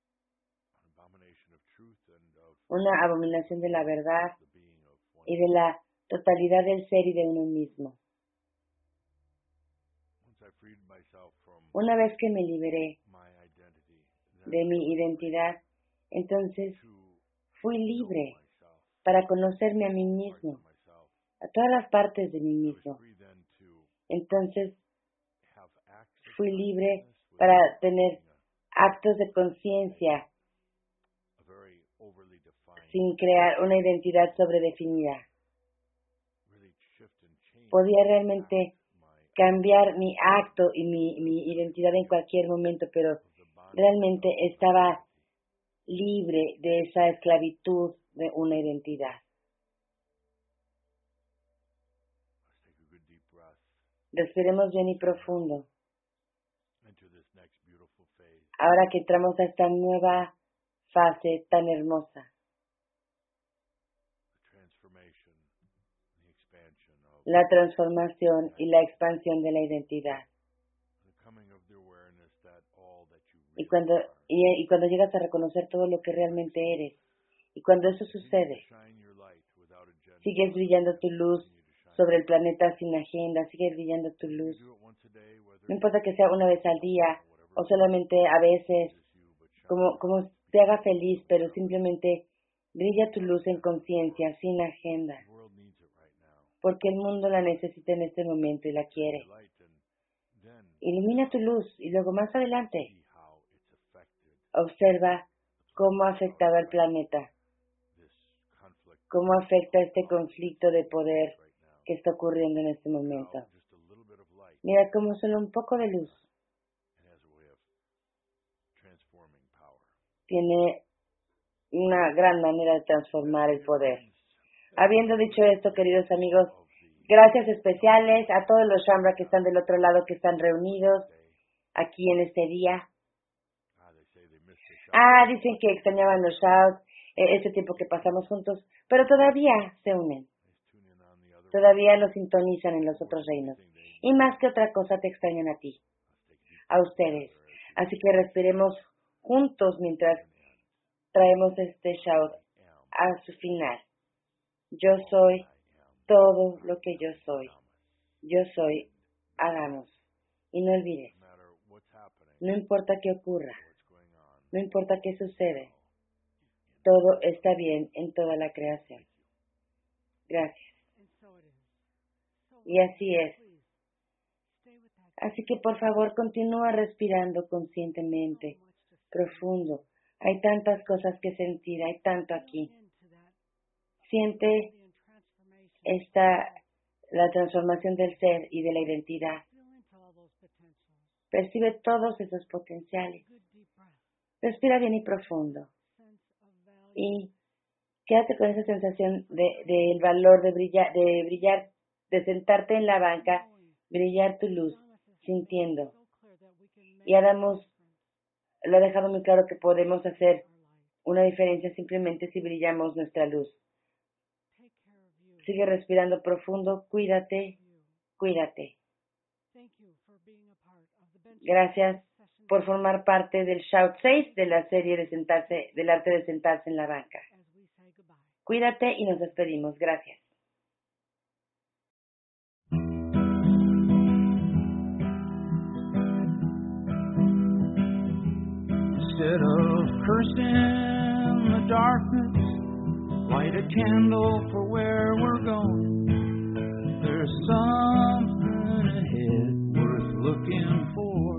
Una abominación de la verdad y de la totalidad del ser y de uno mismo. Una vez que me liberé de mi identidad, entonces fui libre para conocerme a mí mismo, a todas las partes de mí mismo. Entonces fui libre para tener actos de conciencia sin crear una identidad sobredefinida. Podía realmente cambiar mi acto y mi, mi identidad en cualquier momento, pero realmente estaba libre de esa esclavitud de una identidad. Respiremos bien y profundo. Ahora que entramos a esta nueva fase tan hermosa. La transformación y la expansión de la identidad. Y cuando, y, y cuando llegas a reconocer todo lo que realmente eres, y cuando eso sucede, sigues brillando tu luz sobre el planeta sin agenda, sigues brillando tu luz. No importa que sea una vez al día, o solamente a veces, como, como te haga feliz, pero simplemente brilla tu luz en conciencia, sin agenda. Porque el mundo la necesita en este momento y la quiere. Ilumina tu luz y luego más adelante observa cómo ha afectado al planeta, cómo afecta este conflicto de poder que está ocurriendo en este momento. Mira cómo solo un poco de luz tiene una gran manera de transformar el poder. Habiendo dicho esto, queridos amigos, Gracias especiales a todos los Shambra que están del otro lado, que están reunidos aquí en este día. Ah, dicen que extrañaban los shouts, eh, este tiempo que pasamos juntos, pero todavía se unen. Todavía nos sintonizan en los otros reinos. Y más que otra cosa te extrañan a ti, a ustedes. Así que respiremos juntos mientras traemos este shout a su final. Yo soy todo lo que yo soy. Yo soy, hagamos. Y no olvides, no importa qué ocurra, no importa qué sucede, todo está bien en toda la creación. Gracias. Y así es. Así que por favor continúa respirando conscientemente, profundo. Hay tantas cosas que sentir, hay tanto aquí. Siente esta, la transformación del ser y de la identidad. Percibe todos esos potenciales. Respira bien y profundo. Y quédate con esa sensación de, del valor de brillar, de brillar, de sentarte en la banca, brillar tu luz, sintiendo. Y Adamos lo ha dejado muy claro que podemos hacer una diferencia simplemente si brillamos nuestra luz. Sigue respirando profundo, cuídate, cuídate. Gracias por formar parte del Shout seis de la serie de sentarse, del arte de sentarse en la banca. Cuídate y nos despedimos. Gracias. Instead of cursing the darkness, light a candle for where we're going. There's something ahead worth looking for.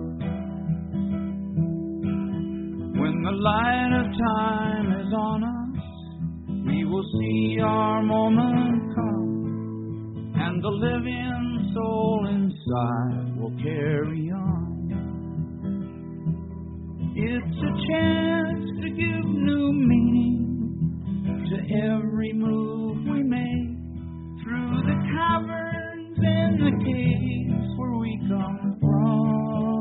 When the light of time is on us, we will see our moment come, and the living soul inside will carry on. It's a chance to give new meaning to every move we make, through the caverns and the caves where we come from.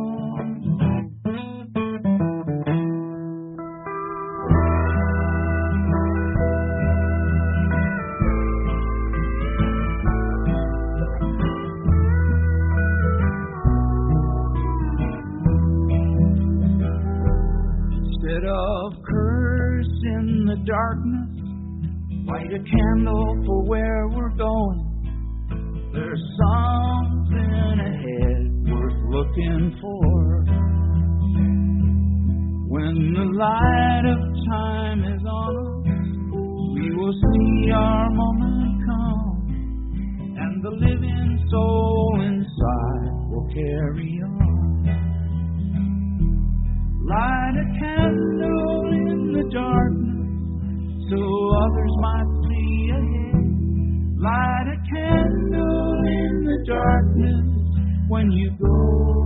Instead of curse in the darkness, light a candle for where we're going. There's something ahead worth looking for. When the light of time is on us, we will see our moment come, and the living soul inside will carry on. Light a candle in the darkness, so others might see ahead. Light a candle in the darkness when you go.